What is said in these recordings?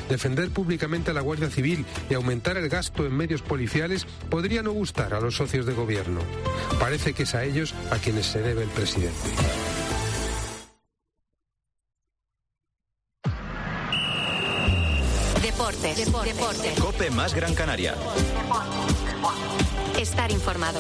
defender públicamente a la Guardia Civil y aumentar el gasto en medios policiales podría no gustar a los socios de gobierno. Parece que es a ellos a quienes se debe el presidente. Deportes. COPE más Gran Canaria. Estar informado.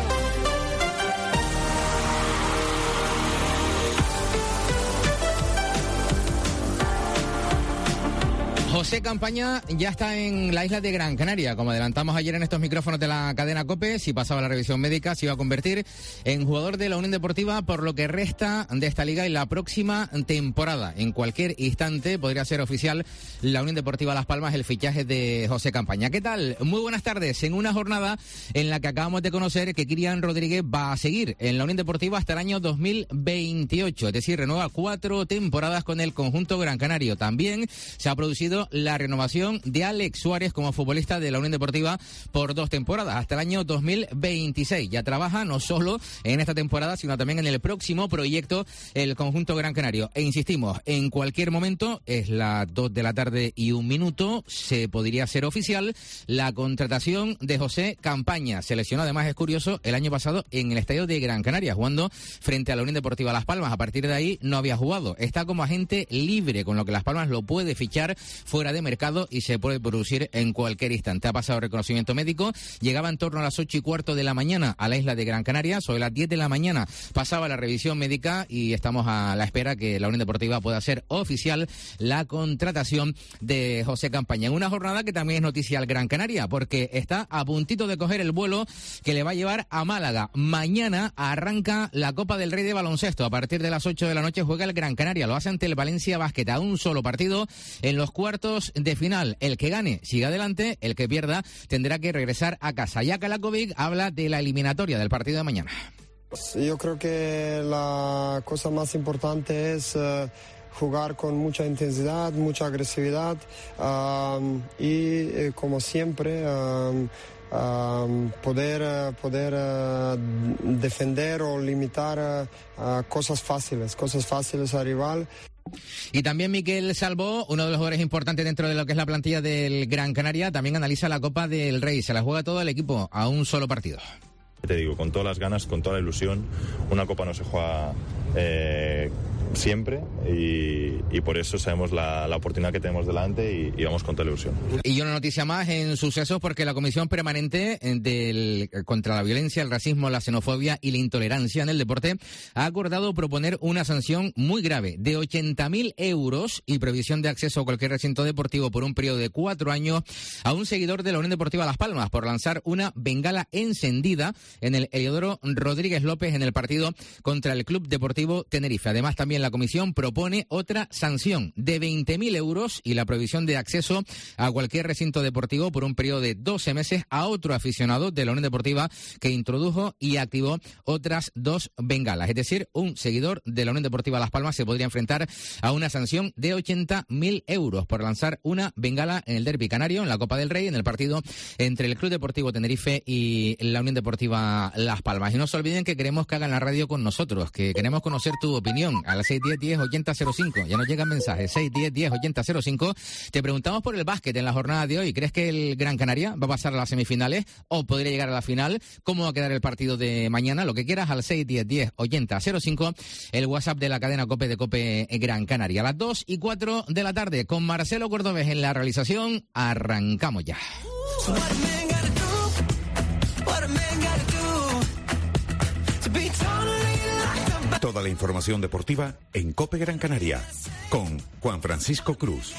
José Campaña ya está en la isla de Gran Canaria. Como adelantamos ayer en estos micrófonos de la cadena COPE, si pasaba la revisión médica se iba a convertir en jugador de la Unión Deportiva por lo que resta de esta liga y la próxima temporada. En cualquier instante podría ser oficial la Unión Deportiva Las Palmas el fichaje de José Campaña. ¿Qué tal? Muy buenas tardes. En una jornada en la que acabamos de conocer que Kyrian Rodríguez va a seguir en la Unión Deportiva hasta el año 2028, es decir, renueva 4 temporadas con el conjunto gran canario. También se ha producido la renovación de Alex Suárez como futbolista de la Unión Deportiva por 2 temporadas, hasta el año 2026. Ya trabaja no solo en esta temporada, sino también en el próximo proyecto, el conjunto gran canario. E insistimos, en cualquier momento, es las 2 de la tarde y 1 minuto, se podría hacer oficial la contratación de José Campaña. Se lesionó, además es curioso, el año pasado en el estadio de Gran Canaria, jugando frente a la Unión Deportiva Las Palmas. A partir de ahí no había jugado. Está como agente libre, con lo que Las Palmas lo puede fichar fuera de mercado y se puede producir en cualquier instante. Ha pasado reconocimiento médico, llegaba en torno a las 8:15 de la mañana a la isla de Gran Canaria, sobre las 10 de la mañana pasaba la revisión médica y estamos a la espera que la Unión Deportiva pueda hacer oficial la contratación de José Campaña. En una jornada que también es noticia al Gran Canaria, porque está a puntito de coger el vuelo que le va a llevar a Málaga. Mañana arranca la Copa del Rey de baloncesto. A partir de las 8 de la noche juega el Gran Canaria, lo hace ante el Valencia Basket, a un solo partido en los cuartos de final. El que gane sigue adelante, el que pierda tendrá que regresar a casa. Jaka Lakovic habla de la eliminatoria del partido de mañana. Yo creo que la cosa más importante es jugar con mucha intensidad, mucha agresividad y como siempre poder defender o limitar cosas fáciles al rival. Y también Miquel Salvó, uno de los jugadores importantes dentro de lo que es la plantilla del Gran Canaria, también analiza la Copa del Rey. Se la juega todo el equipo a un solo partido. Te digo, con todas las ganas, con toda la ilusión. Una Copa no se juega siempre y por eso sabemos la oportunidad que tenemos delante y vamos con toda la ilusión. Y una noticia más en sucesos, porque la Comisión Permanente contra la Violencia, el Racismo, la Xenofobia y la Intolerancia en el Deporte ha acordado proponer una sanción muy grave de 80.000 euros y prohibición de acceso a cualquier recinto deportivo por un periodo de 4 años a un seguidor de la Unión Deportiva Las Palmas por lanzar una bengala encendida en el Heliodoro Rodríguez López en el partido contra el Club Deportivo Tenerife. Además, también la Comisión propone otra sanción de 20.000 euros y la prohibición de acceso a cualquier recinto deportivo por un periodo de 12 meses a otro aficionado de la Unión Deportiva que introdujo y activó otras 2 bengalas. Es decir, un seguidor de la Unión Deportiva Las Palmas se podría enfrentar a una sanción de 80.000 euros por lanzar una bengala en el derbi canario, en la Copa del Rey, en el partido entre el Club Deportivo Tenerife y la Unión Deportiva Las Palmas. Y no se olviden que queremos que hagan la radio con nosotros, que queremos conocer tu opinión al 610-10-8005. Ya nos llegan mensajes, 610-10-8005. Te preguntamos por el básquet en la jornada de hoy. ¿Crees que el Gran Canaria va a pasar a las semifinales o podría llegar a la final? ¿Cómo va a quedar el partido de mañana? Lo que quieras al 610-10-8005, el WhatsApp de la cadena COPE de COPE Gran Canaria. A las 2:04 de la tarde, con Marcelo Cordobés en la realización, arrancamos ya. Toda la información deportiva en COPE Gran Canaria, con Juan Francisco Cruz.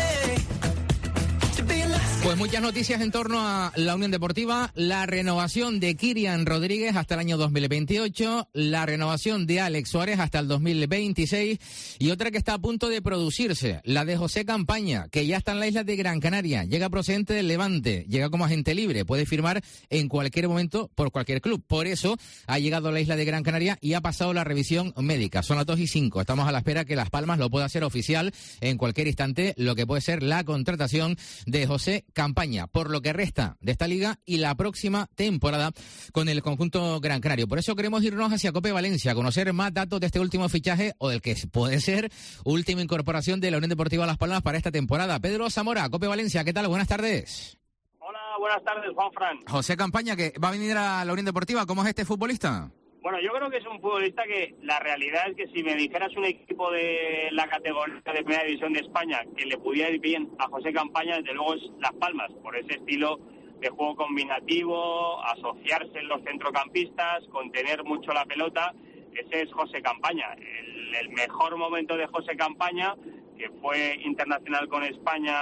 Pues muchas noticias en torno a la Unión Deportiva, la renovación de Kyrian Rodríguez hasta el año 2028, la renovación de Alex Suárez hasta el 2026 y otra que está a punto de producirse, la de José Campaña, que ya está en la isla de Gran Canaria, llega procedente del Levante, llega como agente libre, puede firmar en cualquier momento por cualquier club. Por eso ha llegado a la isla de Gran Canaria y ha pasado la revisión médica. Son las 2:05, estamos a la espera que Las Palmas lo pueda hacer oficial en cualquier instante, lo que puede ser la contratación de José campaña por lo que resta de esta liga y la próxima temporada con el conjunto Gran Canario. Por eso queremos irnos hacia Cope Valencia, conocer más datos de este último fichaje o del que puede ser última incorporación de la Unión Deportiva Las Palmas para esta temporada. Pedro Zamora, Cope Valencia, ¿qué tal? Buenas tardes. Hola, buenas tardes, Juanfran. José Campaña, que va a venir a la Unión Deportiva, ¿cómo es este futbolista? Bueno, yo creo que es un futbolista que la realidad es que si me dijeras un equipo de la categoría de Primera División de España que le pudiera ir bien a José Campaña, desde luego es Las Palmas, por ese estilo de juego combinativo, asociarse en los centrocampistas, contener mucho la pelota. Ese es José Campaña. El mejor momento de José Campaña, que fue internacional con España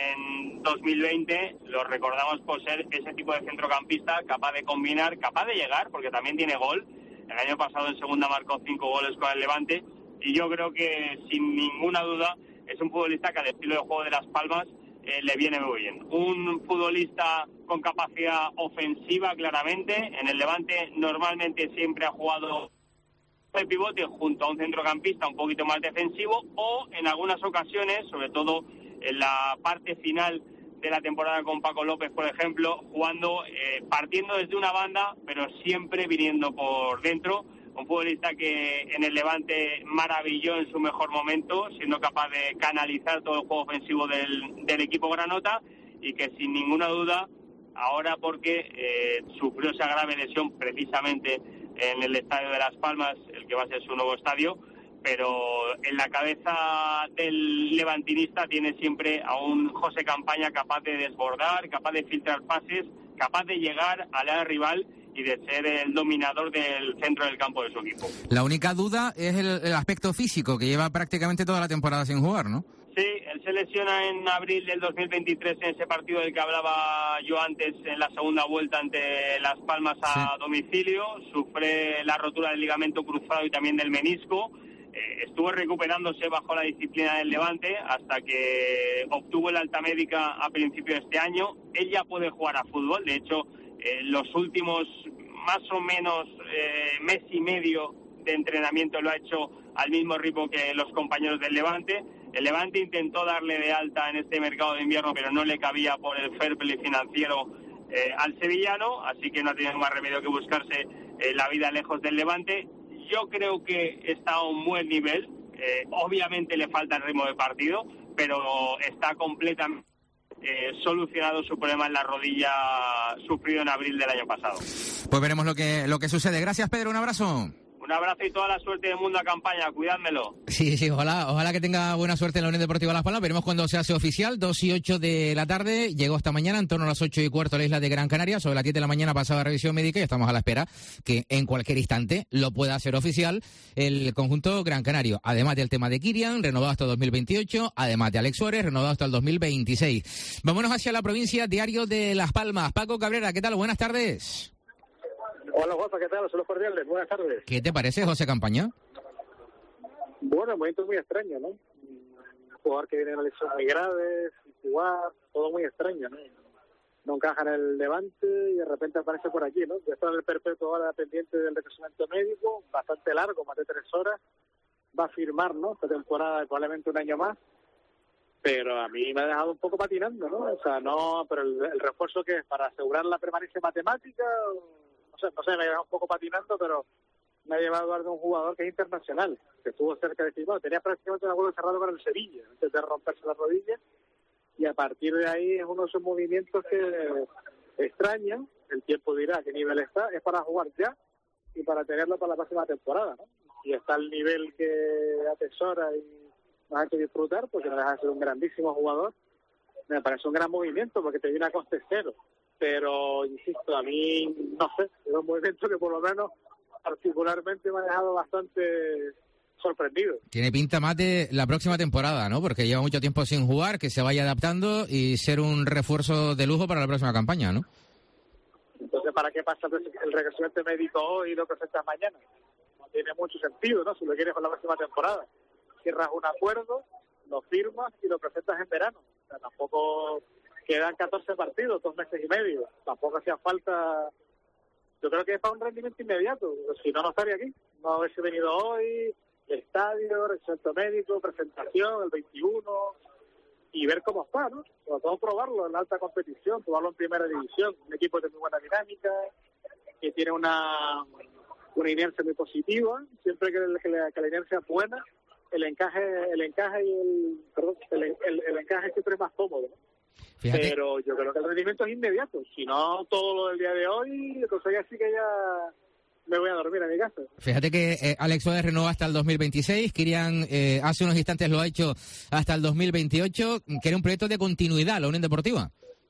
en 2020, lo recordamos por ser ese tipo de centrocampista capaz de combinar, capaz de llegar, porque también tiene gol. El año pasado en segunda marcó 5 goles con el Levante y yo creo que sin ninguna duda es un futbolista que al estilo de juego de Las Palmas le viene muy bien. Un futbolista con capacidad ofensiva claramente. En el Levante normalmente siempre ha jugado de pivote junto a un centrocampista un poquito más defensivo o en algunas ocasiones, sobre todo en la parte final de la temporada con Paco López, por ejemplo, jugando, partiendo desde una banda, pero siempre viniendo por dentro. Un futbolista que en el Levante maravilló en su mejor momento, siendo capaz de canalizar todo el juego ofensivo del equipo granota y que sin ninguna duda, ahora porque sufrió esa grave lesión precisamente en el estadio de Las Palmas, el que va a ser su nuevo estadio, pero en la cabeza del levantinista tiene siempre a un José Campaña capaz de desbordar, capaz de filtrar pases, capaz de llegar al área rival y de ser el dominador del centro del campo de su equipo. La única duda es el aspecto físico, que lleva prácticamente toda la temporada sin jugar, ¿no? Sí, él se lesiona en abril del 2023 en ese partido del que hablaba yo antes, en la segunda vuelta ante Las Palmas a domicilio. Sufre la rotura del ligamento cruzado y también del menisco. Estuvo recuperándose bajo la disciplina del Levante hasta que obtuvo el alta médica a principios de este año. Él ya puede jugar a fútbol, de hecho, los últimos más o menos mes y medio de entrenamiento lo ha hecho al mismo ritmo que los compañeros del Levante. El Levante intentó darle de alta en este mercado de invierno, pero no le cabía por el fair play financiero al sevillano, así que no ha tenido más remedio que buscarse la vida lejos del Levante. Yo creo que está a un buen nivel, obviamente le falta el ritmo de partido, pero está completamente solucionado su problema en la rodilla sufrido en abril del año pasado. Pues veremos lo que sucede. Gracias, Pedro, un abrazo. Un abrazo y toda la suerte del mundo a Campaña, cuidádmelo. Sí, ojalá que tenga buena suerte en la Unión Deportiva Las Palmas. Veremos cuando se hace oficial, 2:08 de la tarde. Llegó esta mañana en torno a las 8:15 a la isla de Gran Canaria. Sobre las 10 de la mañana pasaba revisión médica y estamos a la espera que en cualquier instante lo pueda hacer oficial el conjunto Gran Canario. Además del tema de Kirian, renovado hasta 2028. Además de Alex Suárez, renovado hasta el 2026. Vámonos hacia la provincia, Diario de Las Palmas. Paco Cabrera, ¿qué tal? Buenas tardes. Hola, Juanfa, ¿qué tal? Saludos cordiales, buenas tardes. ¿Qué te parece, José Campaña? Bueno, momento muy extraño, ¿no? Un jugador que viene en una lesión muy grave, sin jugar, todo muy extraño, ¿no? No encaja en el Levante y de repente aparece por aquí, ¿no? Ya está en el perpetuo ahora pendiente del reconocimiento médico, bastante largo, más de 3 horas. Va a firmar, ¿no? Esta temporada probablemente un año más. Pero a mí me ha dejado un poco patinando, ¿no? O sea, no, pero el refuerzo que es para asegurar la permanencia matemática... No sé, me ha llevado un poco patinando, pero me ha llevado a un jugador que es internacional, que estuvo cerca de firmar. Tenía prácticamente un acuerdo cerrado con el Sevilla, antes de romperse la rodilla, y a partir de ahí es uno de esos movimientos que extrañan, el tiempo dirá a qué nivel está, es para jugar ya y para tenerlo para la próxima temporada, ¿no? Y está al nivel que atesora y nos ha hecho disfrutar, porque no deja de ser un grandísimo jugador. Me parece un gran movimiento, porque te viene a coste cero. Pero, insisto, a mí, no sé, es un movimiento que por lo menos particularmente me ha dejado bastante sorprendido. Tiene pinta más de la próxima temporada, ¿no? Porque lleva mucho tiempo sin jugar, que se vaya adaptando y ser un refuerzo de lujo para la próxima campaña, ¿no? Entonces, ¿para qué pasa el reconocimiento médico hoy y lo presentas mañana? No tiene mucho sentido, ¿no? Si lo quieres con la próxima temporada. Cierras un acuerdo, lo firmas y lo presentas en verano. O sea, tampoco... Quedan 14 partidos, 2 meses y medio. Tampoco hacía falta... Yo creo que es para un rendimiento inmediato. Si no, no estaría aquí. No hubiese venido hoy, el estadio, el centro médico, presentación, el 21... y ver cómo está, ¿no? Sobre todo probarlo en la alta competición, probarlo en primera división, un equipo de muy buena dinámica, que tiene una inercia muy positiva, siempre que la inercia es buena, el encaje siempre es más cómodo, ¿no? Fíjate. Pero yo creo que el rendimiento es inmediato, si no todo lo del día de hoy, entonces ya sí que ya me voy a dormir a mi casa. Fíjate que Alex Suárez renueva hasta el 2026, Kirian hace unos instantes lo ha hecho hasta el 2028, que era un proyecto de continuidad, la Unión Deportiva.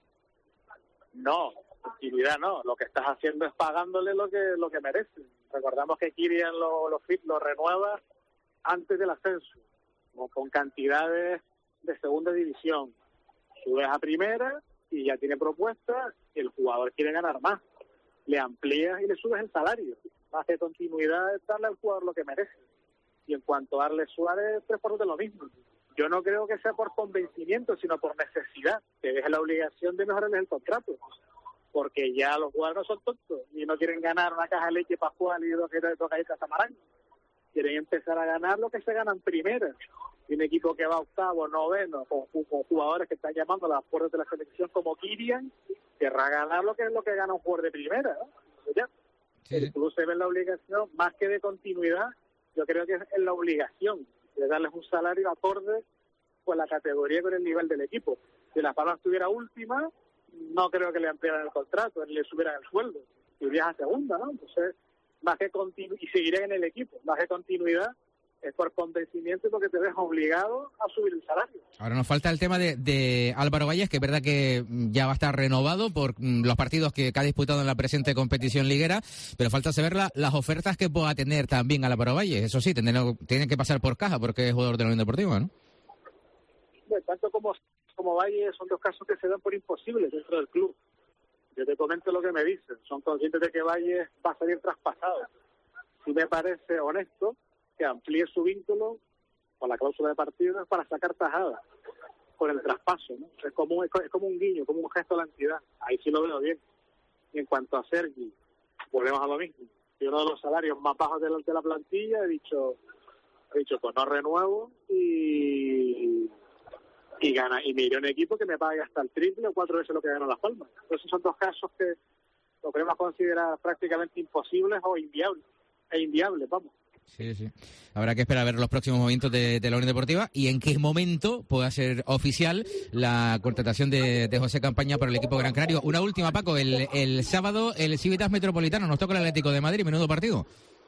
No, continuidad no, lo que estás haciendo es pagándole lo que merece. Recordamos que Kirian lo renueva antes del ascenso, con cantidades de segunda división. Subes a primera y ya tiene propuestas y el jugador quiere ganar más. Le amplías y le subes el salario. Más que continuidad es darle al jugador lo que merece. Y en cuanto a darle Suárez, 3 de lo mismo. Yo no creo que sea por convencimiento, sino por necesidad. Que deje la obligación de mejorarles el contrato. Porque ya los jugadores no son tontos y no quieren ganar una caja de leche para jugar y dos galletas Amarán. Quieren empezar a ganar lo que se gana en primera. Y un equipo que va octavo, noveno, con jugadores que están llamando a las puertas de la selección como Kirian, querrá ganar lo que gana un jugador de primera, ¿no? Entonces ya, sí. El club se ve en la obligación, más que de continuidad, yo creo que es en la obligación de darles un salario acorde con la categoría y con el nivel del equipo. Si Las Palmas estuviera última, no creo que le ampliaran el contrato, ni le subieran el sueldo. Irías a segunda, ¿no? Entonces, más que y seguirían en el equipo, más que continuidad, es por convencimiento porque te ves obligado a subir el salario. Ahora nos falta el tema de Álvaro Valles, que es verdad que ya va a estar renovado por los partidos que ha disputado en la presente competición liguera, pero falta saber las ofertas que pueda tener también Álvaro Valles. Eso sí, tienen que pasar por caja porque es jugador de la Unión Deportiva, ¿no? Bueno, tanto como Valles son 2 casos que se dan por imposibles dentro del club. Yo te comento lo que me dicen. Son conscientes de que Valles va a salir traspasado. Sí me parece honesto que amplíe su vínculo con la cláusula de partidos para sacar tajadas con el traspaso, ¿no? Es como un guiño, como un gesto a la entidad. Ahí sí lo veo bien. Y en cuanto a Sergi, volvemos a lo mismo. Y uno de los salarios más bajos de la plantilla, he dicho pues no renuevo y me iré a un equipo que me pague hasta el triple o 4 veces lo que ganó Las Palmas. Entonces son 2 casos que lo podemos considerar prácticamente imposibles o inviables, vamos. Sí. Habrá que esperar a ver los próximos movimientos de la Unión Deportiva y en qué momento pueda ser oficial la contratación de José Campaña por el equipo Gran Canario. Una última, Paco, el sábado el Civitas Metropolitano nos toca el Atlético de Madrid, menudo partido.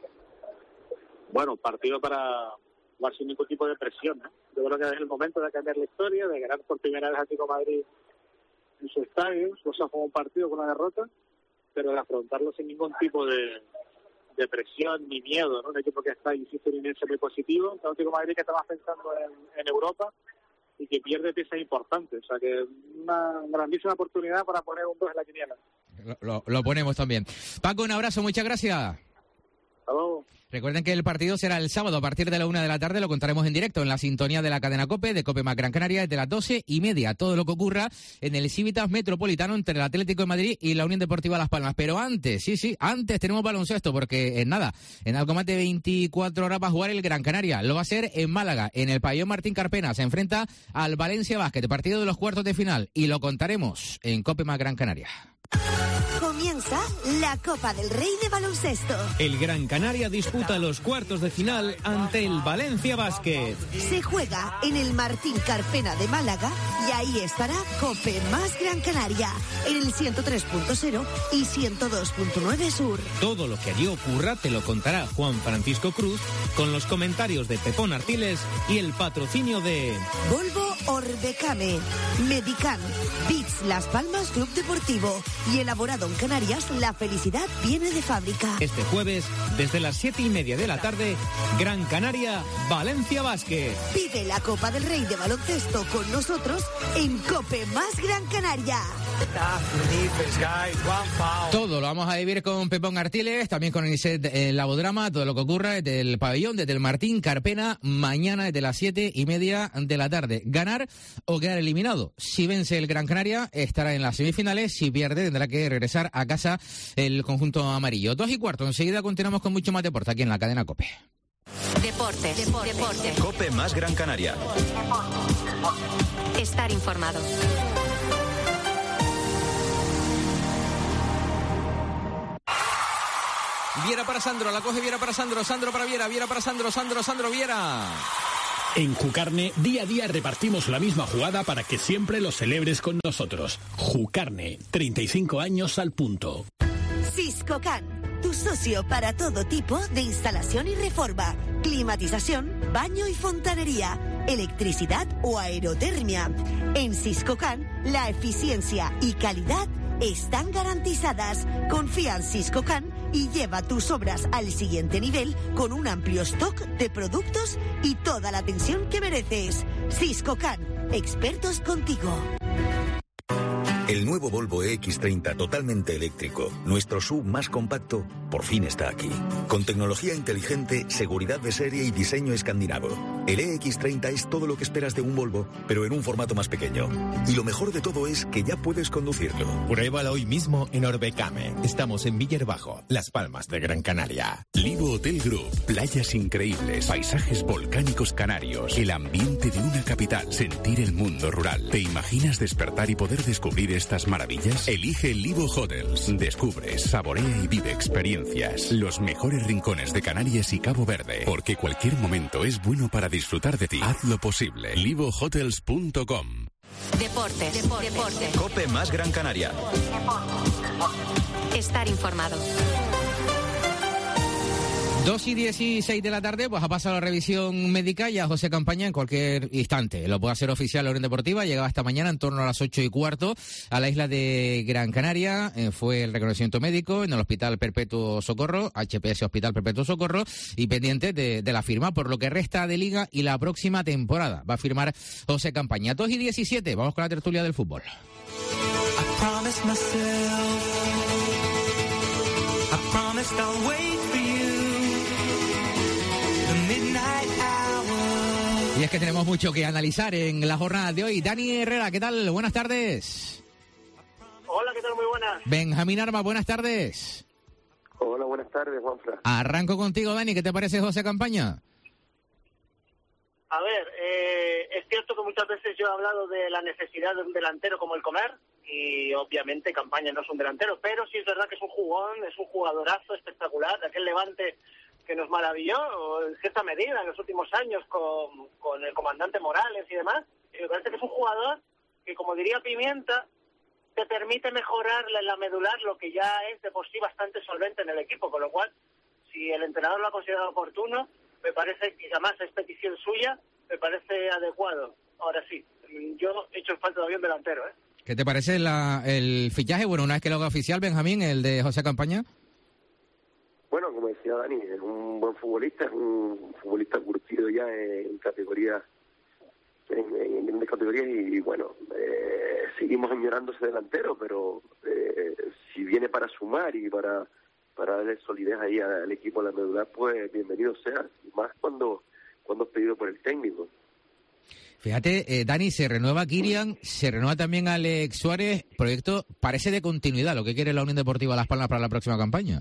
Bueno, partido para jugar sin ningún tipo de presión, ¿no? Yo creo que es el momento de cambiar la historia, de ganar por primera vez Atlético de Madrid en su estadio. No se fue un partido con una derrota, pero de afrontarlo sin ningún tipo de presión ni miedo, ¿no? Un equipo que está, insisto, en un inicio muy positivo, un Atlético de Madrid que está más pensando en Europa y que pierde piezas importantes, o sea que una grandísima oportunidad para poner un 2 en la quiniela. Lo ponemos también. Paco, un abrazo, muchas gracias. Hasta luego. Recuerden que el partido será el sábado a partir de la 1 de la tarde, lo contaremos en directo en la sintonía de la cadena COPE, de COPE más Gran Canaria, desde las 12:30. Todo lo que ocurra en el Civitas Metropolitano entre el Atlético de Madrid y la Unión Deportiva Las Palmas. Pero antes, antes tenemos baloncesto, porque en algo más de 24 horas va a jugar el Gran Canaria. Lo va a hacer en Málaga, en el pabellón Martín Carpena. Se enfrenta al Valencia Basket, partido de los cuartos de final, y lo contaremos en COPE más Gran Canaria. Comienza la Copa del Rey de baloncesto. El Gran Canaria disputa los cuartos de final ante el Valencia Basket. Se juega en el Martín Carpena de Málaga y ahí estará COPE más Gran Canaria en el 103.0 y 102.9 Sur. Todo lo que allí ocurra te lo contará Juan Francisco Cruz con los comentarios de Pepón Artiles y el patrocinio de Volvo Orbecame, Medicam, Beats Las Palmas Club Deportivo y elaborado en Canarias, la felicidad viene de fábrica. Este jueves, desde las 7:30 de la tarde, Gran Canaria, Valencia Basket. Pide la Copa del Rey de baloncesto con nosotros en COPE más Gran Canaria. Todo lo vamos a vivir con Pepón Artiles, también con Aniset Labodrama, todo lo que ocurra desde el pabellón, desde el Martín Carpena, mañana desde las 7:30 de la tarde. Ganar o quedar eliminado. Si vence el Gran Canaria, estará en las semifinales. Si pierde, tendrá que regresar a casa el conjunto amarillo. 2:15, enseguida continuamos con mucho más deporte aquí en la cadena COPE. Deportes. COPE más Gran Canaria. Estar informado. Viera para Sandro, la coge Viera para Sandro, Sandro para Viera, Viera para Sandro, Sandro Viera. En Jucarne, día a día repartimos la misma jugada para que siempre lo celebres con nosotros. Jucarne, 35 años al punto. Siscocan, tu socio para todo tipo de instalación y reforma, climatización, baño y fontanería, electricidad o aerotermia. En Siscocan, la eficiencia y calidad están garantizadas. Confía en Siscocan y lleva tus obras al siguiente nivel con un amplio stock de productos y toda la atención que mereces. Siscocan, expertos contigo. El nuevo Volvo EX30 totalmente eléctrico, nuestro SUV más compacto, por fin está aquí. Con tecnología inteligente, seguridad de serie y diseño escandinavo. El EX30 es todo lo que esperas de un Volvo, pero en un formato más pequeño. Y lo mejor de todo es que ya puedes conducirlo. Pruébalo hoy mismo en Orbecame. Estamos en Villarbajo, Las Palmas de Gran Canaria. Livo Hotel Group. Playas increíbles, paisajes volcánicos canarios, el ambiente de una capital, sentir el mundo rural. ¿Te imaginas despertar y poder descubrir estas maravillas? Elige Livo Hotels. Descubre, saborea y vive experiencias. Los mejores rincones de Canarias y Cabo Verde. Porque cualquier momento es bueno para disfrutar de ti. Haz lo posible. LivoHotels.com. Deportes. COPE más Gran Canaria. Estar informado. 2:16 de la tarde, pues ha pasado la revisión médica y a José Campaña en cualquier instante. Lo puede hacer oficial la Unión Deportiva. Llegaba esta mañana en torno a las 8:15 a la isla de Gran Canaria. Fue el reconocimiento médico en el Hospital Perpetuo Socorro, HPS Hospital Perpetuo Socorro, y pendiente de la firma por lo que resta de Liga y la próxima temporada. Va a firmar José Campaña. 2:17, vamos con la tertulia del fútbol. Y es que tenemos mucho que analizar en la jornada de hoy. Dani Herrera, ¿qué tal? Buenas tardes. Hola, ¿qué tal? Muy buenas. Benjamín Arma, buenas tardes. Hola, buenas tardes, Juanfran. Arranco contigo, Dani. ¿Qué te parece José Campaña? A ver, es cierto que muchas veces yo he hablado de la necesidad de un delantero como el Comer, y obviamente Campaña no es un delantero, pero sí es verdad que es un jugón, es un jugadorazo espectacular, de aquel Levante que nos maravilló en cierta medida en los últimos años con el comandante Morales y demás. Y me parece que es un jugador que, como diría Pimienta, te permite mejorar la medular, lo que ya es de por sí bastante solvente en el equipo, con lo cual, si el entrenador lo ha considerado oportuno, me parece que además es petición suya, me parece adecuado. Ahora sí, yo he hecho en falta todavía un delantero, ¿eh? ¿Qué te parece el fichaje? Bueno, una vez que lo haga oficial, Benjamín, el de José Campaña. Bueno, como decía Dani, es un buen futbolista, es un futbolista curtido ya en categorías, en grandes categorías, y bueno, seguimos añorando ese delantero, pero si viene para sumar y para darle solidez ahí al equipo, a la medular, pues bienvenido sea, más cuando es pedido por el técnico. Fíjate, Dani, se renueva Kirian, se renueva también Alex Suárez, proyecto parece de continuidad, lo que quiere la Unión Deportiva Las Palmas para la próxima campaña.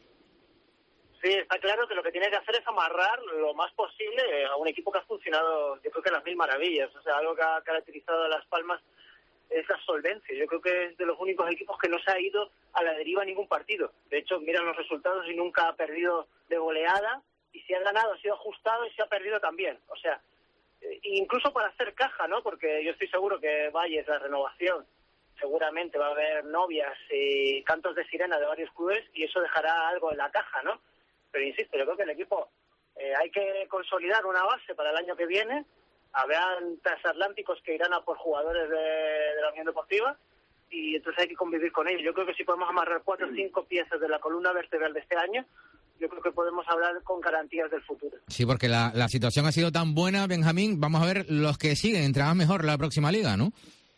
Sí, está claro que lo que tiene que hacer es amarrar lo más posible a un equipo que ha funcionado, yo creo que a las mil maravillas. O sea, algo que ha caracterizado a Las Palmas es la solvencia. Yo creo que es de los únicos equipos que no se ha ido a la deriva en ningún partido. De hecho, miran los resultados y nunca ha perdido de goleada, y si ha ganado ha sido ajustado y si ha perdido también. O sea, incluso para hacer caja, ¿no? Porque yo estoy seguro que Valles, la renovación, seguramente va a haber novias y cantos de sirena de varios clubes, y eso dejará algo en la caja, ¿no? Pero insisto, yo creo que el equipo hay que consolidar una base para el año que viene. Habrán transatlánticos que irán a por jugadores de la Unión Deportiva, y entonces hay que convivir con ellos. Yo creo que si podemos amarrar 4 o 5 piezas de la columna vertebral de este año, yo creo que podemos hablar con garantías del futuro. Sí, porque la situación ha sido tan buena, Benjamín. Vamos a ver los que siguen, entrarán mejor la próxima liga, ¿no?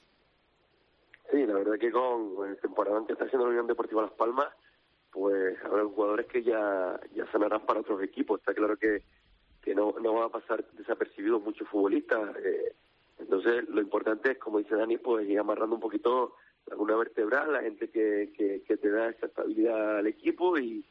Sí, la verdad que con el temporada que está haciendo la Unión Deportiva Las Palmas, pues habrá jugadores que ya sanarán para otros equipos. Está claro que no va a pasar desapercibidos muchos futbolistas. Entonces, lo importante es, como dice Dani, pues ir amarrando un poquito la columna vertebral, la gente que te da esa estabilidad al equipo, y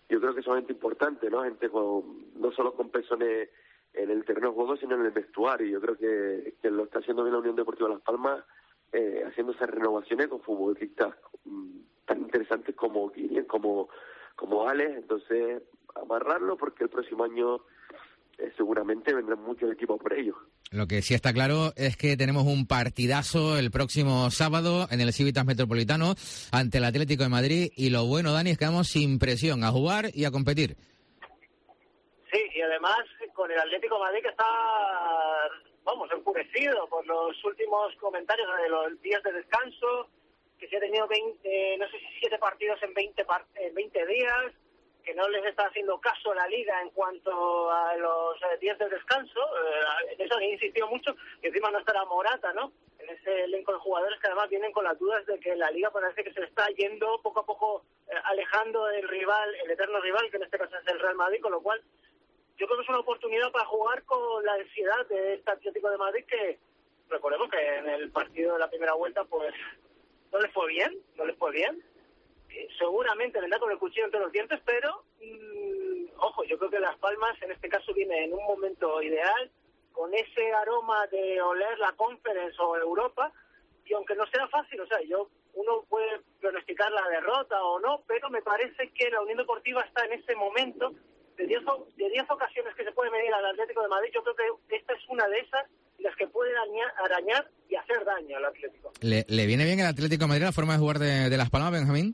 yo creo que son gente importante, ¿no? Gente no solo con peso en el terreno de juego, sino en el vestuario. Yo creo que lo está haciendo bien la Unión Deportiva Las Palmas, haciendo esas renovaciones con futbolistas tan interesantes como Kilian, como Alex. Entonces, amarrarlo, porque el próximo año seguramente vendrán muchos equipos por ellos. Lo que sí está claro es que tenemos un partidazo el próximo sábado en el Civitas Metropolitano ante el Atlético de Madrid, y lo bueno, Dani, es que vamos sin presión, a jugar y a competir. Sí, y además con el Atlético de Madrid, que está, enfurecido por los últimos comentarios de los días de descanso, que se ha tenido 7 partidos en 20 días, que no les está haciendo caso a la Liga en cuanto a los días de descanso. En eso han insistido mucho, y encima no estará Morata, ¿no?, en ese elenco de jugadores que además vienen con las dudas de que la Liga parece que se está yendo poco a poco, alejando del rival, el eterno rival, que en este caso es el Real Madrid, con lo cual yo creo que es una oportunidad para jugar con la ansiedad de este Atlético de Madrid, que recordemos que en el partido de la primera vuelta pues no les fue bien. Seguramente vendrá con el cuchillo entre los dientes, pero ojo, yo creo que Las Palmas en este caso viene en un momento ideal, con ese aroma de oler la Conference o Europa, y aunque no sea fácil, uno puede pronosticar la derrota o no, pero me parece que la Unión Deportiva está en ese momento de 10 ocasiones que se puede medir al Atlético de Madrid. Yo creo que esta es una de esas, las que pueden arañar y hacer daño al Atlético. ¿Le viene bien el Atlético de Madrid la forma de jugar de Las Palmas, Benjamín?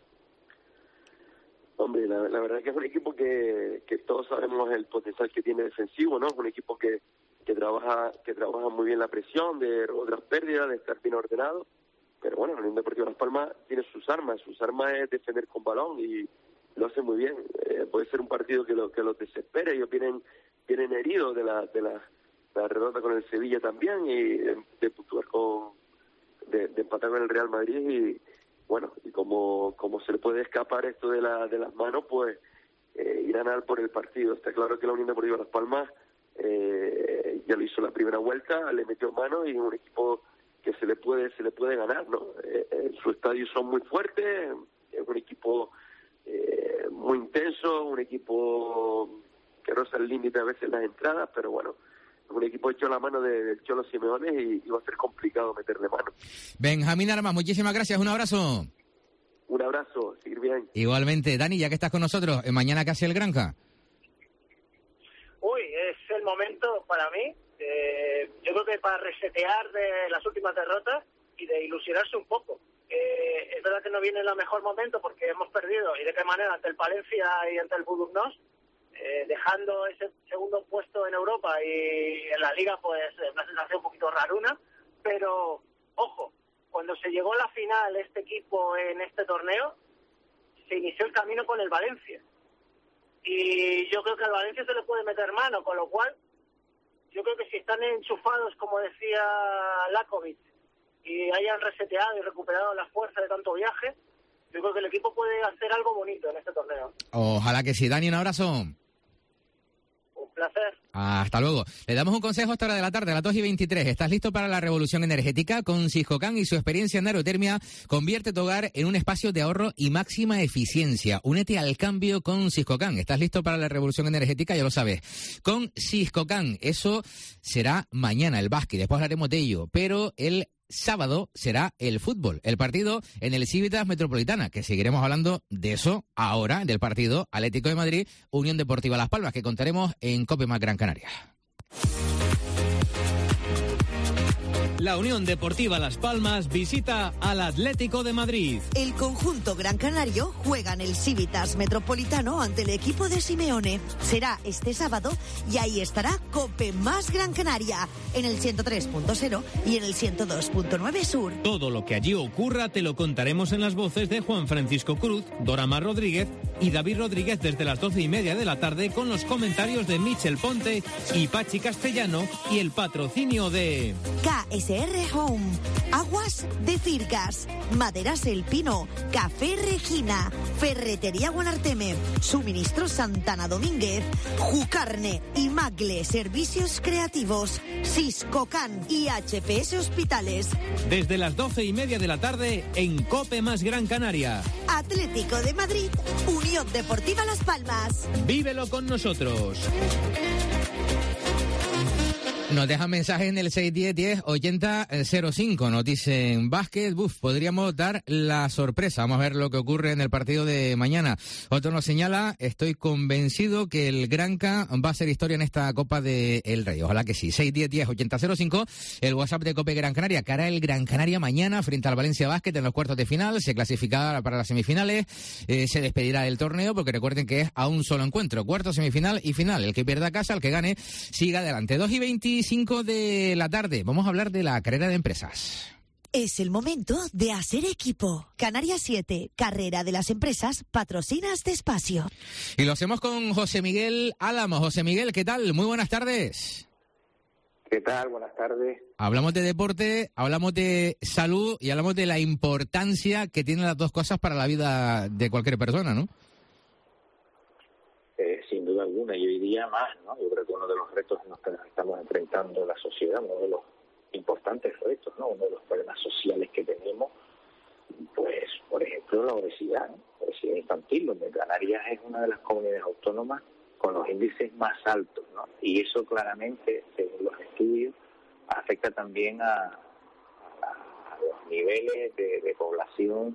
Hombre, la verdad es que es un equipo que todos sabemos el potencial que tiene defensivo, ¿no? Es un equipo que trabaja muy bien la presión, de otras pérdidas, de estar bien ordenado. Pero bueno, la Unión Deportiva Las Palmas tiene sus armas es defender con balón, y lo hace muy bien. Puede ser un partido que los desespere. Ellos vienen heridos de la derrota con el Sevilla también, y de puntuar de empatar con el Real Madrid, y bueno, y como se le puede escapar esto de las manos, pues irán al por el partido. Está claro que la Unión Deportiva Las Palmas ya lo hizo la primera vuelta, le metió mano, y es un equipo que se le puede ganar, ¿no? Sus estadios son muy fuertes, es un equipo muy intenso, un equipo que roza el límite a veces en las entradas, pero bueno, es un equipo hecho a la mano del Cholo Simeone, y va a ser complicado meterle mano. Benjamín Armas, muchísimas gracias, un abrazo. Un abrazo, seguir bien. Igualmente, Dani, ya que estás con nosotros, mañana casi el Granja. Es el momento para mí, yo creo que para resetear de las últimas derrotas y de ilusionarse un poco. Es verdad que no viene en el mejor momento, porque hemos perdido, y de qué manera, ante el Palencia y ante el Budugnos, dejando ese segundo puesto en Europa, y en la Liga pues una sensación un poquito raruna, pero ojo, cuando se llegó a la final este equipo en este torneo, se inició el camino con el Valencia, y yo creo que al Valencia se le puede meter mano, con lo cual yo creo que si están enchufados, como decía Lakovic, y hayan reseteado y recuperado la fuerza de tanto viaje, yo creo que el equipo puede hacer algo bonito en este torneo. Ojalá que sí. Dani, un abrazo. Un placer. Hasta luego. Le damos un consejo a esta hora de la tarde, a las 2:23. ¿Estás listo para la revolución energética? Con Siscocan y su experiencia en aerotermia, convierte tu hogar en un espacio de ahorro y máxima eficiencia. Únete al cambio con Siscocan. ¿Estás listo para la revolución energética? Ya lo sabes. Con Siscocan, eso será mañana, el básquet. Después hablaremos de ello. Pero el sábado será el fútbol, el partido en el Civitas Metropolitana, que seguiremos hablando de eso ahora, del partido Atlético de Madrid, Unión Deportiva Las Palmas, que contaremos en COPE más Gran Canaria. La Unión Deportiva Las Palmas visita al Atlético de Madrid. El conjunto gran canario juega en el Civitas Metropolitano ante el equipo de Simeone. Será este sábado, y ahí estará COPE más Gran Canaria, en el 103.0 y en el 102.9 Sur. Todo lo que allí ocurra te lo contaremos en las voces de Juan Francisco Cruz, Dora Mar Rodríguez y David Rodríguez desde las 12:30 de la tarde, con los comentarios de Michel Ponte y Pachi Castellano, y el patrocinio de KS SR Home, Aguas de Circas, Maderas El Pino, Café Regina, Ferretería Guanarteme, Suministro Santana Domínguez, Jucarne y Magle Servicios Creativos, Siscocan y HPS Hospitales. Desde las 12:30 de la tarde en COPE más Gran Canaria. Atlético de Madrid, Unión Deportiva Las Palmas. Vívelo con nosotros. Nos dejan mensajes en el 610-10-80-05. Nos dicen, básquet, podríamos dar la sorpresa. Vamos a ver lo que ocurre en el partido de mañana. Otro nos señala, estoy convencido que el Granca va a ser historia en esta Copa del Rey. Ojalá que sí. 610-10-80-05, el WhatsApp de Cope Gran Canaria. Que hará el Gran Canaria mañana frente al Valencia Basket en los cuartos de final. Se clasificará para las semifinales. Se despedirá del torneo porque recuerden que es a un solo encuentro. Cuarto, semifinal y final. El que pierda casa, el que gane, siga adelante. 2:25 de la tarde. Vamos a hablar de la carrera de empresas. Es el momento de hacer equipo. Canarias 7, carrera de las empresas, patrocina este espacio. Y lo hacemos con José Miguel Álamo. José Miguel, ¿qué tal? Muy buenas tardes. ¿Qué tal? Buenas tardes. Hablamos de deporte, hablamos de salud y hablamos de la importancia que tienen las dos cosas para la vida de cualquier persona, ¿no? Sin duda alguna, y hoy día más, ¿no? Yo creo que uno de los retos en los que nos estamos enfrentando la sociedad, uno de los importantes retos, ¿no? Uno de los problemas sociales que tenemos, pues, por ejemplo, la obesidad, ¿no? La obesidad infantil, donde Canarias es una de las comunidades autónomas con los índices más altos, ¿no? Y eso claramente, según los estudios, afecta también a los niveles de población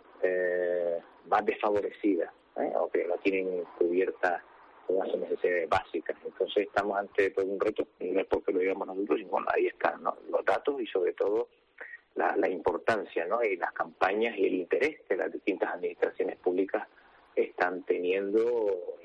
más desfavorecida, o que no tienen cubiertas todas sus necesidades básicas. Entonces estamos ante todo un reto, y no es porque lo digamos nosotros, sino bueno, ahí están, ¿no? Los datos y sobre todo la importancia, ¿no? Y las campañas y el interés que las distintas administraciones públicas están teniendo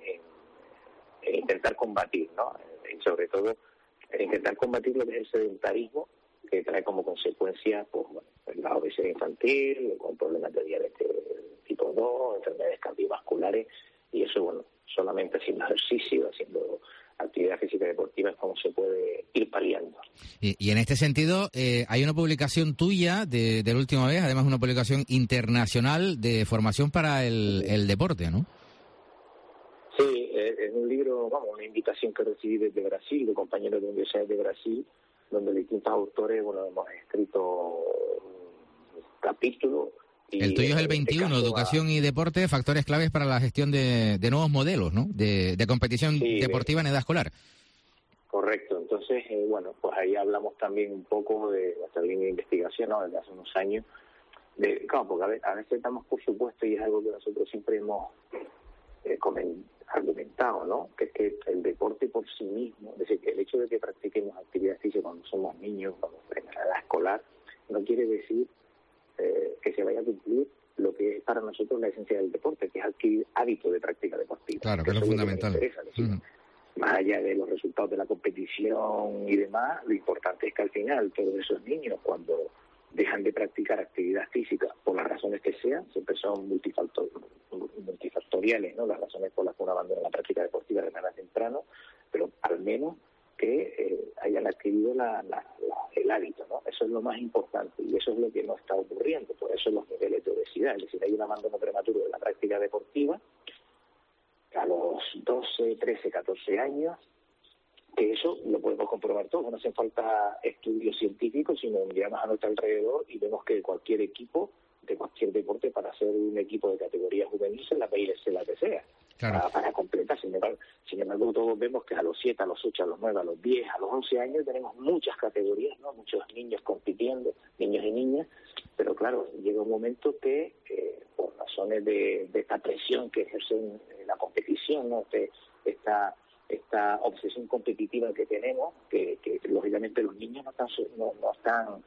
en intentar combatir, ¿no? Y sobre todo en intentar combatir lo que es el sedentarismo, que trae como consecuencia pues, bueno, la obesidad infantil, con problemas de diabetes tipo 2, enfermedades cardiovasculares, y eso, bueno, solamente haciendo ejercicio, haciendo actividad física deportiva es como se puede ir paliando. Y en este sentido, hay una publicación tuya de la última vez, además una publicación internacional de formación para el deporte, ¿no? Sí, es un libro, vamos, una invitación que recibí desde Brasil, de compañeros de universidades de Brasil, donde distintos autores, bueno, hemos escrito un capítulo. Y el tuyo es el 21, Educación y Deporte, factores claves para la gestión de nuevos modelos, ¿no? De competición deportiva en edad escolar. Correcto, entonces, bueno, pues ahí hablamos también un poco de nuestra línea de investigación, ¿no? Desde hace unos años. Claro, porque a veces estamos, por supuesto, y es algo que nosotros siempre hemos argumentado, ¿no? Que es que el deporte por sí mismo, es decir, que el hecho de que practiquemos actividad física cuando somos niños, cuando en la edad escolar, no quiere decir que se vaya a cumplir lo que es para nosotros la esencia del deporte, que es adquirir hábito de práctica deportiva. Claro, que es lo fundamental. Más allá de los resultados de la competición y demás, lo importante es que al final todos esos niños, cuando dejan de practicar actividad física, por las razones que sean, siempre son multifactoriales, ¿no? Las razones por las que uno abandona la práctica deportiva de manera temprana, pero al menos que hayan adquirido el hábito, ¿no? Eso es lo más importante y eso es lo que no está ocurriendo. Por eso los niveles de obesidad, es decir, hay un abandono prematuro de la práctica deportiva a los 12, 13, 14 años, que eso lo podemos comprobar todos. No hacen falta estudios científicos, sino miramos a nuestro alrededor y vemos que cualquier equipo de cualquier deporte, para ser un equipo de categoría juvenil, se la PIS, la que sea, claro, para completar. Sin embargo, todos vemos que a los 7, a los 8, a los 9, a los 10, a los 11 años tenemos muchas categorías, ¿no? Muchos niños compitiendo, niños y niñas, pero claro, llega un momento que por razones de esta presión que ejercen la competición, ¿no? Esta obsesión competitiva que tenemos, que lógicamente los niños no están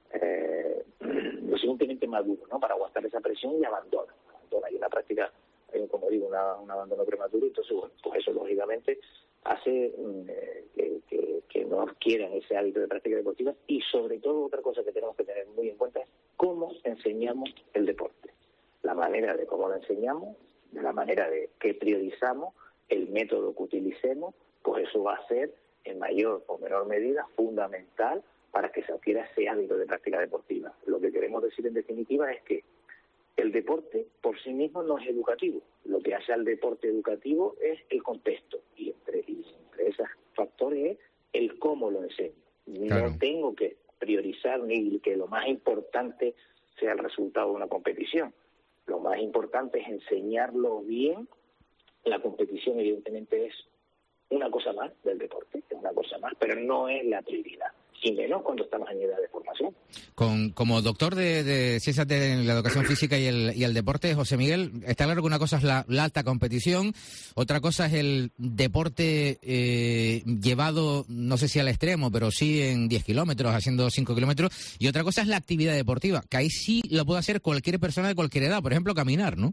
lo suficientemente maduros, ¿no? Para aguantar esa presión y abandona y una práctica, como digo, un abandono prematuro. Entonces, bueno, pues eso lógicamente hace que no adquieran ese hábito de práctica deportiva, y sobre todo otra cosa que tenemos que tener muy en cuenta es cómo enseñamos el deporte, la manera de cómo lo enseñamos, la manera de que priorizamos, el método que utilicemos, pues eso va a ser en mayor o menor medida fundamental para que se adquiera ese hábito de práctica deportiva. Lo que queremos decir en definitiva es que el deporte por sí mismo no es educativo. Lo que hace al deporte educativo es el contexto, y entre esos factores es el cómo lo enseño. Claro. No tengo que priorizar ni que lo más importante sea el resultado de una competición. Lo más importante es enseñarlo bien. La competición evidentemente es una cosa más del deporte, es una cosa más, pero no es la prioridad, y menos cuando estamos en edad de formación. Como doctor de ciencias de la educación física y el deporte, José Miguel, está claro que una cosa es la alta competición, otra cosa es el deporte llevado, no sé si al extremo, pero sí en 10 kilómetros, haciendo 5 kilómetros, y otra cosa es la actividad deportiva, que ahí sí lo puede hacer cualquier persona de cualquier edad, por ejemplo, caminar, ¿no?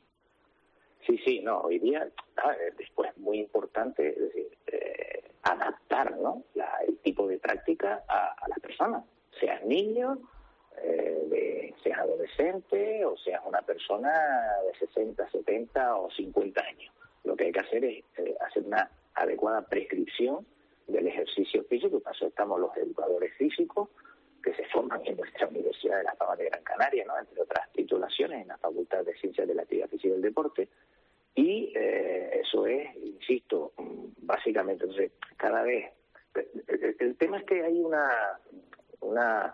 Sí, no, hoy día después es muy importante, es decir, adaptar, ¿no?, el tipo de práctica a las personas, seas niño, seas adolescente o seas una persona de 60, 70 o 50 años. Lo que hay que hacer es hacer una adecuada prescripción del ejercicio físico. Para eso estamos los educadores físicos que se forman en nuestra Universidad de Las Palmas de Gran Canaria, ¿no?, entre otras titulaciones en la Facultad de Ciencias de la Actividad Física y del Deporte. Y eso es, insisto, básicamente, entonces, cada vez... El tema es que hay una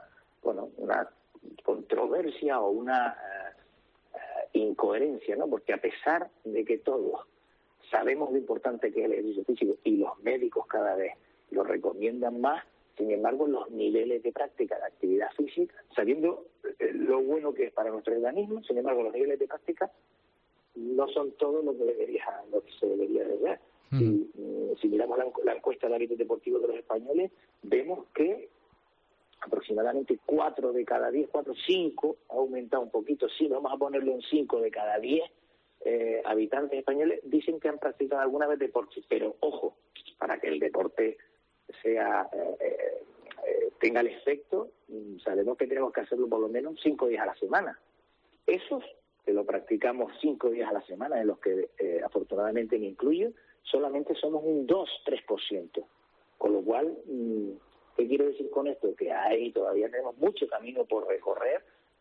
controversia o una incoherencia, ¿no? Porque a pesar de que todos sabemos lo importante que es el ejercicio físico y los médicos cada vez lo recomiendan más, sin embargo, los niveles de práctica de actividad física, sabiendo lo bueno que es para nuestro organismo, sin embargo, los niveles de práctica no son todos lo que se debería de ver. Si miramos la encuesta de hábitos deportivos de los españoles, vemos que aproximadamente 4 de cada 10, 5, ha aumentado un poquito, sí, vamos a ponerlo en 5 de cada 10 habitantes españoles, dicen que han practicado alguna vez deporte, pero ojo, para que el deporte tenga el efecto, sabemos que tenemos que hacerlo por lo menos 5 días a la semana. Esos que lo practicamos 5 días a la semana, en los que afortunadamente me incluyo, solamente somos un 2-3%. Con lo cual, ¿qué quiero decir con esto? Que todavía tenemos mucho camino por recorrer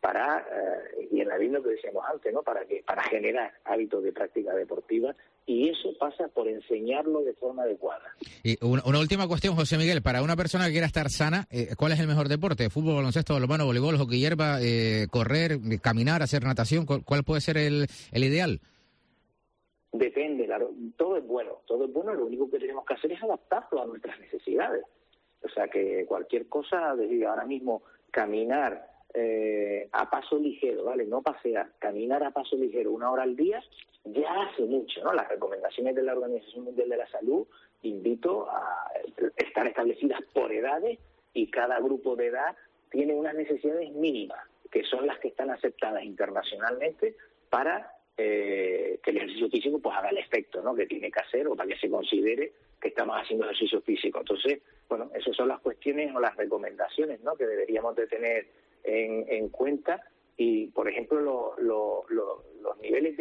y en la línea que decíamos antes, ¿no?, para generar hábitos de práctica deportiva, y eso pasa por enseñarlo de forma adecuada. Y una última cuestión, José Miguel, para una persona que quiera estar sana, ¿cuál es el mejor deporte? ¿Fútbol, baloncesto, balonmano, voleibol, hockey hierba, correr, caminar, hacer natación? ¿Cuál puede ser el ideal? Depende, claro, todo es bueno, lo único que tenemos que hacer es adaptarlo a nuestras necesidades. O sea, que cualquier cosa, desde ahora mismo, caminar a paso ligero, ¿vale? No pasear, caminar a paso ligero 1 hora al día, ya hace mucho, ¿no? Las recomendaciones de la Organización Mundial de la Salud invito a estar establecidas por edades, y cada grupo de edad tiene unas necesidades mínimas, que son las que están aceptadas internacionalmente para que el ejercicio físico pues haga el efecto, ¿no?, que tiene que hacer, o para que se considere que estamos haciendo ejercicio físico. Entonces, bueno, esas son las cuestiones o las recomendaciones, ¿no?, que deberíamos de tener en cuenta. Y, por ejemplo, los niveles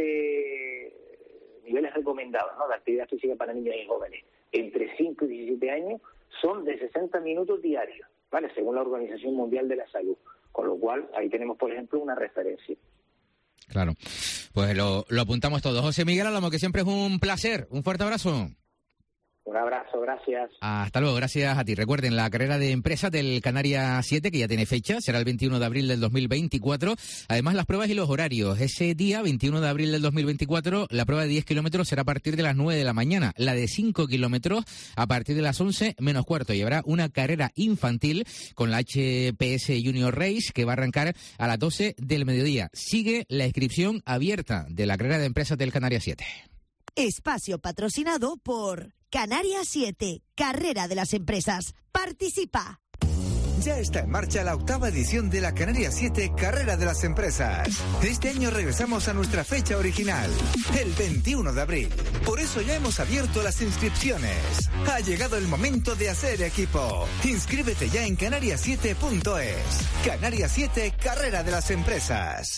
recomendados, ¿no?, de actividad física para niños y jóvenes entre 5 y 17 años son de 60 minutos diarios, ¿vale?, según la Organización Mundial de la Salud. Con lo cual, ahí tenemos, por ejemplo, una referencia. Claro, pues lo apuntamos todos. José Miguel Álamo, que siempre es un placer. Un fuerte abrazo. Un abrazo, gracias. Hasta luego, gracias a ti. Recuerden, la carrera de empresas del Canarias 7, que ya tiene fecha, será el 21 de abril del 2024. Además, las pruebas y los horarios. Ese día, 21 de abril del 2024, la prueba de 10 kilómetros será a partir de las 9 de la mañana. La de 5 kilómetros a partir de las 11 menos cuarto. Y habrá una carrera infantil con la HPS Junior Race, que va a arrancar a las 12 del mediodía. Sigue la inscripción abierta de la carrera de empresas del Canarias 7. Espacio patrocinado por Canarias 7, Carrera de las Empresas. Participa. Ya está en marcha la 8ª edición de la Canarias 7 Carrera de las Empresas. Este año regresamos a nuestra fecha original, el 21 de abril. Por eso ya hemos abierto las inscripciones. Ha llegado el momento de hacer equipo. Inscríbete ya en canarias7.es. Canarias 7 Carrera de las Empresas.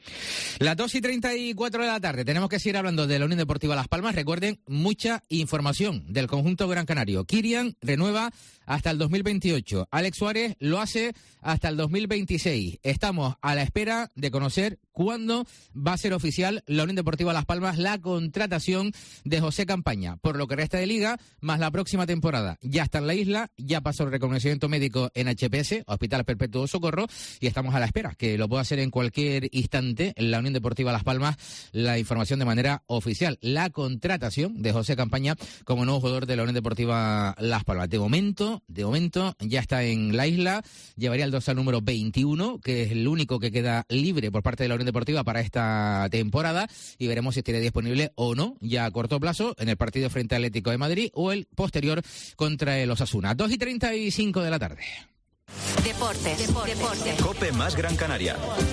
Las 2:34 de la tarde. Tenemos que seguir hablando de la Unión Deportiva Las Palmas. Recuerden, mucha información del conjunto gran canario. Kirian renueva hasta el 2028. Alex Suárez lo hace hasta el 2026. Estamos a la espera de conocer cuándo va a ser oficial la Unión Deportiva Las Palmas la contratación de José Campaña. Por lo que resta de liga, más la próxima temporada. Ya está en la isla, ya pasó el reconocimiento médico en HPS, Hospital Perpetuo Socorro, y estamos a la espera que lo pueda hacer en cualquier instante la Unión Deportiva Las Palmas, la información de manera oficial. La contratación de José Campaña como nuevo jugador de la Unión Deportiva Las Palmas. De momento, ya está en la isla, llevaría el dorsal número 21, que es el único que queda libre por parte de la Unión Deportiva para esta temporada, y veremos si estaría disponible o no, ya a corto plazo, en el partido frente al Atlético de Madrid o el posterior contra el Osasuna. 2:35 de la tarde. Deportes. COPE más Gran Canaria.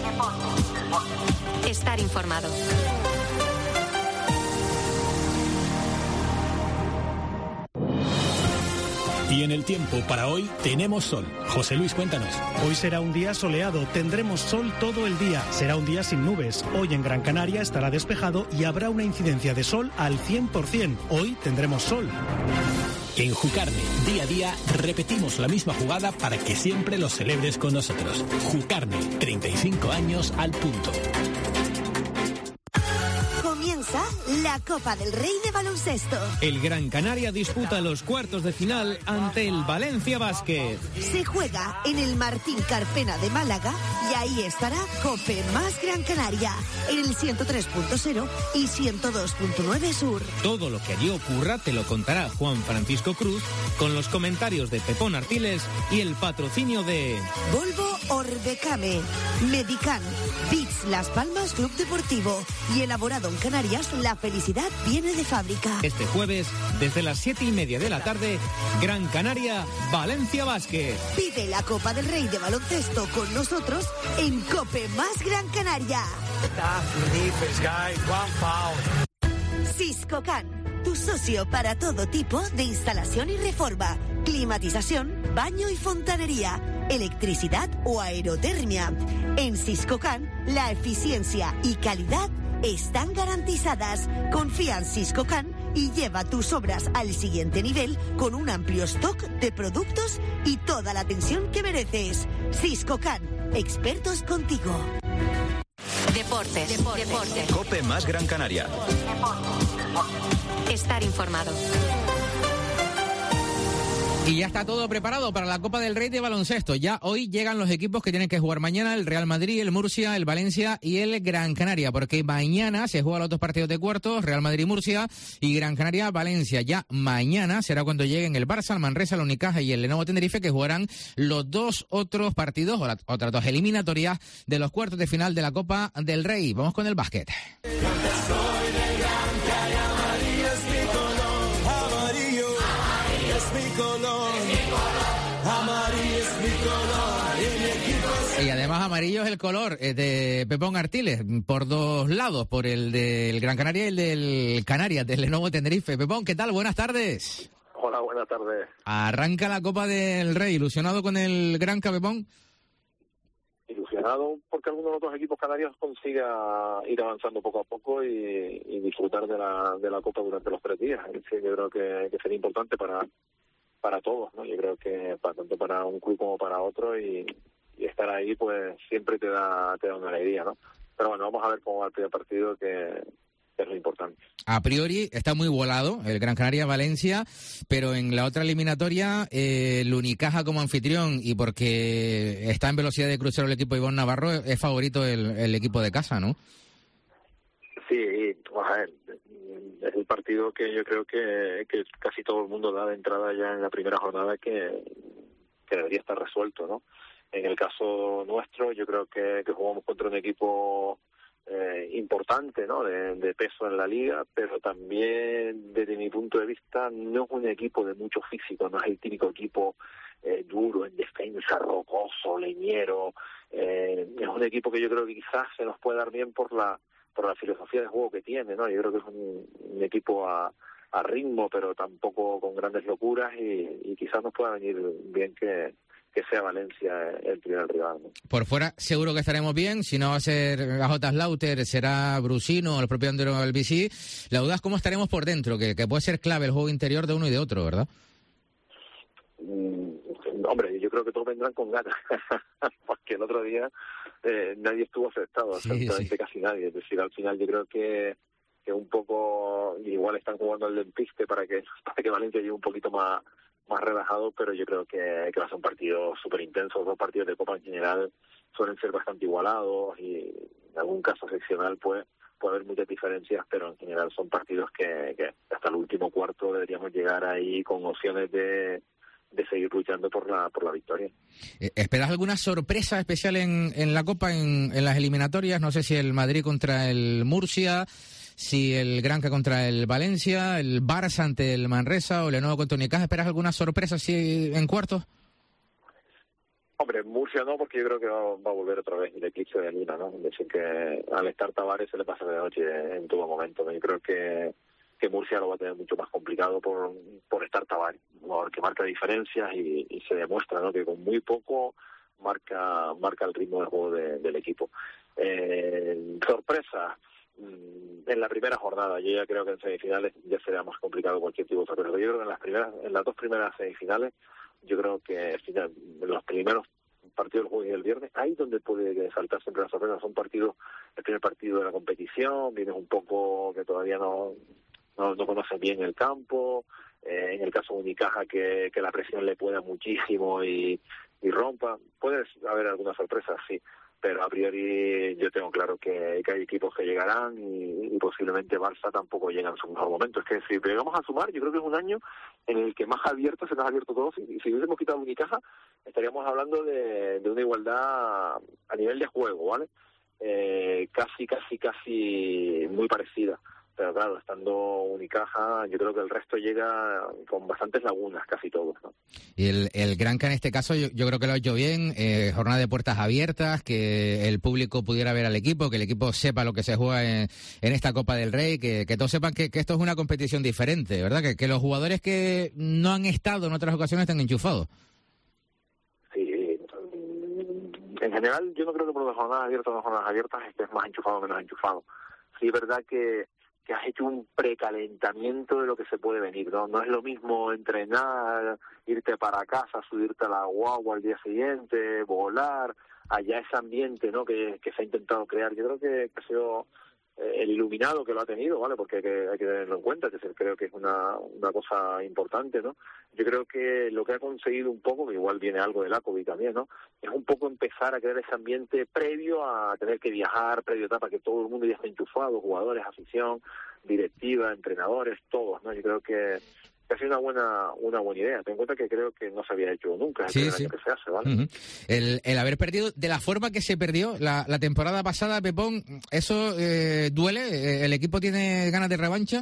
Estar informado. Y en el tiempo para hoy tenemos sol. José Luis, cuéntanos. Hoy será un día soleado, tendremos sol todo el día. Será un día sin nubes. Hoy en Gran Canaria estará despejado y habrá una incidencia de sol al 100%. Hoy tendremos sol. En Jucarne, día a día, repetimos la misma jugada para que siempre lo celebres con nosotros. Jucarne, 35 años al punto. Comienza la Copa del Rey de baloncesto. El Gran Canaria disputa los cuartos de final ante el Valencia Basket. Se juega en el Martín Carpena de Málaga y ahí estará COPE más Gran Canaria en el 103.0 y 102.9 Sur. Todo lo que allí ocurra te lo contará Juan Francisco Cruz con los comentarios de Pepón Artiles y el patrocinio de Volvo Orbecame, Medican, Beats Las Palmas Club Deportivo y elaborado en Canarias, la felicidad viene de fábrica. Este jueves, desde las 7:30 de la tarde, Gran Canaria, Valencia Basket. Vive la Copa del Rey de baloncesto con nosotros en COPE más Gran Canaria. Siscocan, tu socio para todo tipo de instalación y reforma, climatización, baño y fontanería, electricidad o aerotermia. En Siscocan, la eficiencia y calidad están garantizadas. Confía en Siscocan y lleva tus obras al siguiente nivel con un amplio stock de productos y toda la atención que mereces. Siscocan, expertos contigo. Deportes. COPE más Gran Canaria. Estar informado. Y ya está todo preparado para la Copa del Rey de baloncesto. Ya hoy llegan los equipos que tienen que jugar mañana, el Real Madrid, el Murcia, el Valencia y el Gran Canaria, porque mañana se juegan los dos partidos de cuartos, Real Madrid-Murcia y Gran Canaria-Valencia. Ya mañana será cuando lleguen el Barça, el Manresa, el Unicaja y el Lenovo Tenerife, que jugarán los dos otros partidos, o otras dos eliminatorias de los cuartos de final de la Copa del Rey. Vamos con el básquet. Y además amarillo es el color de Pepón Artiles, por dos lados, por el del Gran Canaria y el del Canarias, del Lenovo Tenerife. Pepón, ¿qué tal? Buenas tardes. Hola, buenas tardes. Arranca la Copa del Rey, ¿ilusionado con el Granca, Pepón? Ilusionado porque alguno de los dos equipos canarios consiga ir avanzando poco a poco y disfrutar de la Copa durante los 3 días. Yo creo que sería importante para todos, ¿no? Yo creo que tanto para un club como para otro y estar ahí pues siempre te da una alegría, ¿no? Pero bueno, vamos a ver cómo va el primer partido, que es lo importante. A priori está muy volado el Gran Canaria-Valencia, pero en la otra eliminatoria el Unicaja como anfitrión y porque está en velocidad de crucero el equipo de Ivonne Navarro, es favorito el equipo de casa, ¿no? Sí, vamos a ver, es el partido que yo creo que casi todo el mundo da de entrada ya en la primera jornada que debería estar resuelto, ¿no? En el caso nuestro, yo creo que jugamos contra un equipo importante, ¿no? De peso en la liga, pero también desde mi punto de vista no es un equipo de mucho físico, no es el típico equipo duro en defensa, rocoso, leñero. Es un equipo que yo creo que quizás se nos puede dar bien por la filosofía de juego que tiene, ¿no? Yo creo que es un equipo a ritmo, pero tampoco con grandes locuras y quizás nos pueda venir bien que sea Valencia el primer rival, ¿no? Por fuera seguro que estaremos bien, si no va a ser AJ Slaughter, será Brusino o el propio Andreu Albisí. La duda es cómo estaremos por dentro, que puede ser clave el juego interior de uno y de otro, ¿verdad? Hombre, yo creo que todos vendrán con ganas, porque el otro día nadie estuvo afectado, absolutamente casi nadie. Es decir, al final yo creo que un poco, igual están jugando al despiste para que Valencia llegue un poquito más relajado, pero yo creo que va a ser un partido súper intenso. Los dos partidos de Copa en general suelen ser bastante igualados y en algún caso excepcional puede haber muchas diferencias, pero en general son partidos que hasta el último cuarto deberíamos llegar ahí con opciones de seguir luchando por la victoria. ¿Esperas alguna sorpresa especial en la Copa, en las eliminatorias? No sé si el Madrid contra el Murcia, si el Granca contra el Valencia, el Barça ante el Manresa o el Lenovo contra Unicaja. ¿Esperas alguna sorpresa así en cuartos? Hombre, Murcia no, porque yo creo que va a volver otra vez el eclipse de Luna, ¿no? Es decir, que al estar Tavares se le pasa de noche en todo momento, ¿no? Yo creo que Murcia lo va a tener mucho más complicado por estar Tavares, ¿no? Que marca diferencias y se demuestra, ¿no? Que con muy poco marca el ritmo de juego del equipo. Sorpresa en la primera jornada. Yo ya creo que en semifinales ya será más complicado cualquier tipo de sorpresa. Yo creo que en las dos primeras semifinales, yo creo que en los primeros partidos del jueves y el viernes, ahí donde puede saltar siempre la sorpresa. Son el primer partido de la competición, vienes un poco que todavía no conoces bien el campo. En el caso de Unicaja, que la presión le pueda muchísimo y rompa. Puede haber alguna sorpresa, sí, pero a priori yo tengo claro que hay equipos que llegarán y posiblemente Barça tampoco llega en su mejor momento. Es que si llegamos a sumar, yo creo que es un año en el que más se nos ha abierto todo, y si hubiésemos quitado Unicaja estaríamos hablando de una igualdad a nivel de juego, ¿vale? Casi muy parecida. Pero claro, estando Unicaja, yo creo que el resto llega con bastantes lagunas, casi todos, ¿no? Y el Granca en este caso yo creo que lo ha hecho bien, jornada de puertas abiertas, que el público pudiera ver al equipo, que el equipo sepa lo que se juega en esta Copa del Rey, que todos sepan que esto es una competición diferente, ¿verdad? Que los jugadores que no han estado en otras ocasiones están enchufados. Sí, en general yo no creo que por las jornadas abiertas estés más enchufado o menos enchufado. Sí, es verdad que has hecho un precalentamiento de lo que se puede venir, ¿no? No es lo mismo entrenar, irte para casa, subirte a la guagua al día siguiente, volar, allá ese ambiente, ¿no? Que se ha intentado crear. Yo creo que ha sido el iluminado que lo ha tenido, ¿vale? Porque hay que tenerlo en cuenta, que creo que es una cosa importante, ¿no? Yo creo que lo que ha conseguido un poco, que igual viene algo de la COVID también, ¿no? Es un poco empezar a crear ese ambiente previo a tener que viajar, previo a etapa, que todo el mundo ya está enchufado, jugadores, afición, directiva, entrenadores, todos, ¿no? Yo creo que ha sido una buena idea. Ten en cuenta que creo que no se había hecho nunca, es el primer año que se hace, ¿vale? Uh-huh. El haber perdido de la forma que se perdió la temporada pasada, Pepón, ¿eso duele? ¿El equipo tiene ganas de revancha?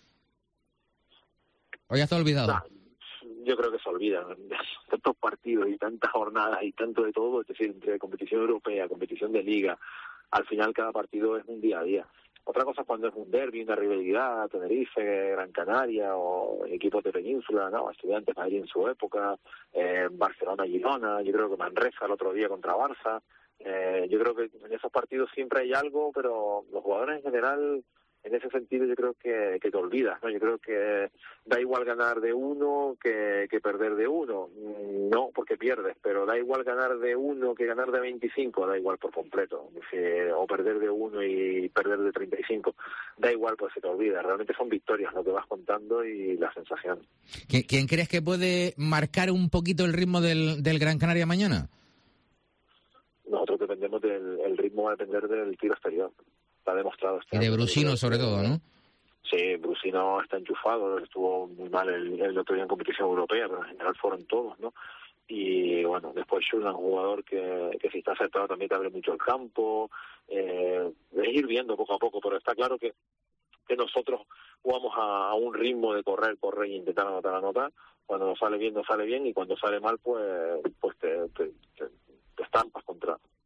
¿O ya está olvidado? Nah, yo creo que se olvidan. Tantos partidos y tantas jornadas y tanto de todo, es decir, entre competición europea, competición de liga, al final cada partido es un día a día. Otra cosa es cuando es un derbi, una rivalidad, Tenerife, Gran Canaria o equipos de Península, ¿no? Estudiantes Madrid en su época, Barcelona-Girona, yo creo que Manresa el otro día contra Barça. Yo creo que en esos partidos siempre hay algo, pero los jugadores en general, en ese sentido yo creo que te olvidas, ¿no? Yo creo que da igual ganar de uno que perder de uno. No, porque pierdes, pero da igual ganar de uno que ganar de 25, da igual por completo. O perder de uno y perder de 35, da igual, pues se te olvida. Realmente son victorias lo que vas contando y la sensación. ¿Quién crees que puede marcar un poquito el ritmo del Gran Canaria mañana? Nosotros dependemos el ritmo, va a depender del tiro exterior. Está demostrado. Y de Brusino sobre todo, ¿no? Sí, Brusino está enchufado, estuvo muy mal el otro día en competición europea, pero en general fueron todos, ¿no? Y bueno, después Shula, un jugador que si está acertado también te abre mucho el campo, es ir viendo poco a poco, pero está claro que nosotros jugamos a un ritmo de correr y intentar anotar. Cuando nos sale bien, y cuando sale mal, pues te estampas contra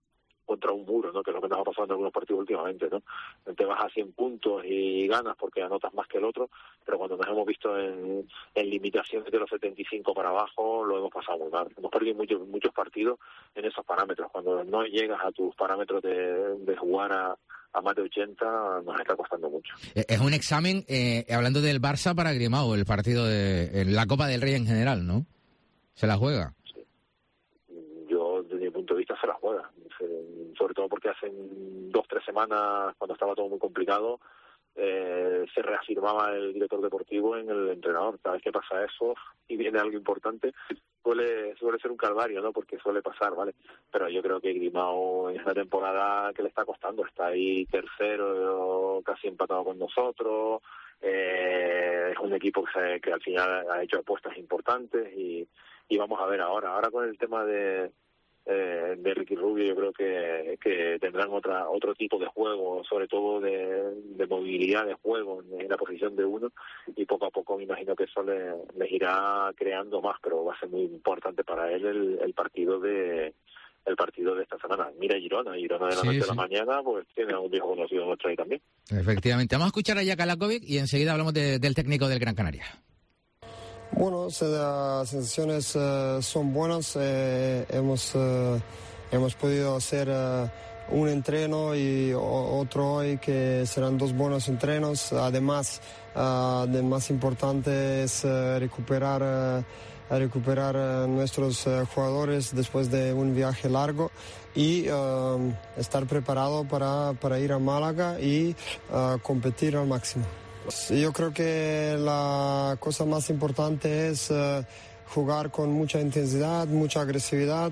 contra un muro, ¿no? Que es lo que nos ha pasado en algunos partidos últimamente, ¿no? Te vas a 100 puntos y ganas porque anotas más que el otro, pero cuando nos hemos visto en limitaciones de los 75 para abajo, lo hemos pasado muy mal. Hemos perdido muchos partidos en esos parámetros. Cuando no llegas a tus parámetros de jugar a más de 80, nos está costando mucho. Es un examen, hablando del Barça, para Grimao, el partido de la Copa del Rey en general, ¿no? ¿Se la juega? Sí. Yo, desde mi punto de vista, se la juega. Sobre todo porque hace 2-3 semanas, cuando estaba todo muy complicado, se reafirmaba el director deportivo en el entrenador. Cada vez que pasa eso y viene algo importante, suele ser un calvario, ¿no? Porque suele pasar, ¿vale? Pero yo creo que Grimao en esta temporada que le está costando, está ahí tercero, casi empatado con nosotros. Es un equipo que al final ha hecho apuestas importantes y vamos a ver ahora con el tema de Ricky Rubio. Yo creo que tendrán otro tipo de juego, sobre todo de movilidad de juego en la posición de uno, y poco a poco me imagino que eso les irá creando más, pero va a ser muy importante para él el partido de esta semana. Mira Girona de la noche a la mañana, pues tiene a un viejo conocido nuestro ahí también. Efectivamente. Vamos a escuchar a Jaka Lakovic y enseguida hablamos del técnico del Gran Canaria. Bueno, las sensaciones son buenas. Hemos podido hacer un entreno y otro hoy, que serán 2 buenos entrenos. Además, lo más importante es recuperar nuestros jugadores después de un viaje largo y estar preparado para ir a Málaga y competir al máximo. Yo creo que la cosa más importante es jugar con mucha intensidad, mucha agresividad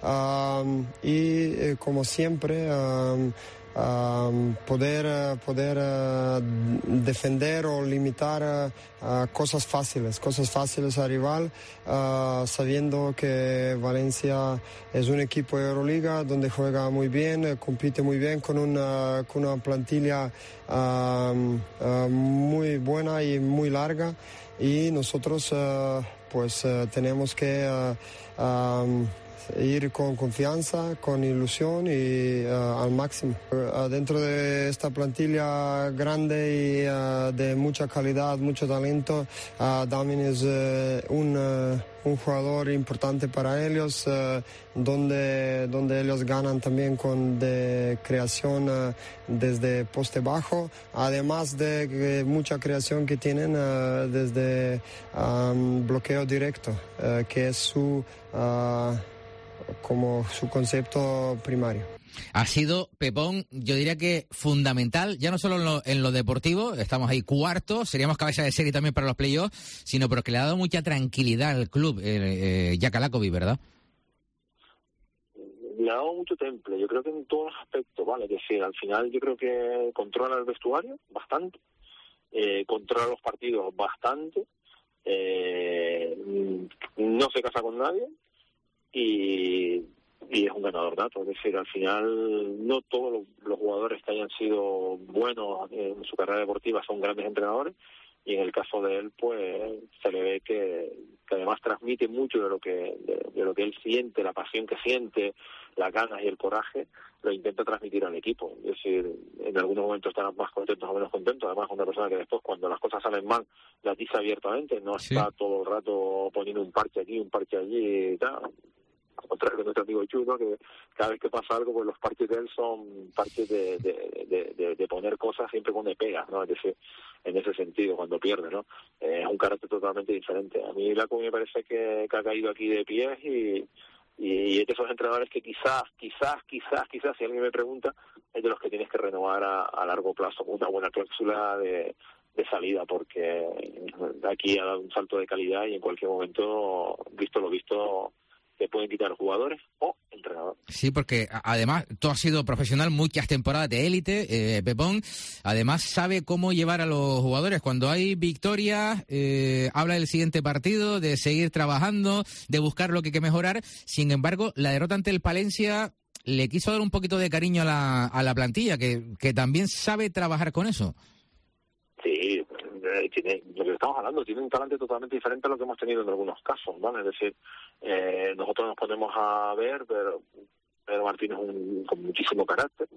y como siempre poder defender o limitar cosas fáciles al rival, sabiendo que Valencia es un equipo de Euroliga donde juega muy bien, compite muy bien con una plantilla muy buena y muy larga, y nosotros tenemos que ir con confianza, con ilusión y al máximo. Dentro de esta plantilla grande y de mucha calidad, mucho talento, Damien es un jugador importante para ellos, donde ellos ganan también de creación desde poste bajo, además de mucha creación que tienen desde bloqueo directo, que es su concepto primario. Ha sido, Pepón, yo diría que fundamental, ya no solo en lo deportivo, estamos ahí cuartos, seríamos cabeza de serie también para los playoffs, sino porque le ha dado mucha tranquilidad al club, Jaka Lakovic, ¿verdad? Le ha dado mucho temple, yo creo que en todos los aspectos, ¿vale? Es decir, al final yo creo que controla el vestuario bastante, controla los partidos bastante, no se casa con nadie, y es un ganador nato. Es decir, al final no todos los jugadores que hayan sido buenos en su carrera deportiva son grandes entrenadores, y en el caso de él pues se le ve que además transmite mucho de lo que él siente, la pasión que siente, las ganas y el coraje, lo intenta transmitir al equipo. Es decir, en algunos momentos estarán más contentos o menos contentos. Además, una persona que después, cuando las cosas salen mal, las dice abiertamente, no está todo el rato poniendo un parche aquí, un parche allí y tal. Al contrario que nuestro amigo Chu, ¿no? Que cada vez que pasa algo, pues los parches de él son parches de poner cosas siempre cuando pegas, ¿no? Es decir, en ese sentido, cuando pierde, ¿no? Es un carácter totalmente diferente. A mí Laco me parece que ha caído aquí de pies y es de esos entrenadores que quizás, si alguien me pregunta, es de los que tienes que renovar a largo plazo, una buena cláusula de salida, porque aquí ha dado un salto de calidad y en cualquier momento, visto lo visto, te pueden quitar jugadores o entrenadores. Sí, porque además tú has sido profesional muchas temporadas de élite, Pepón. Además sabe cómo llevar a los jugadores. Cuando hay victorias, habla del siguiente partido, de seguir trabajando, de buscar lo que hay que mejorar. Sin embargo, la derrota ante el Palencia le quiso dar un poquito de cariño a la plantilla, que también sabe trabajar con eso. Sí, tiene, lo que estamos hablando, tiene un talante totalmente diferente a lo que hemos tenido en algunos casos, ¿vale? Es decir, nosotros nos ponemos a ver, pero Pedro Martínez con muchísimo carácter,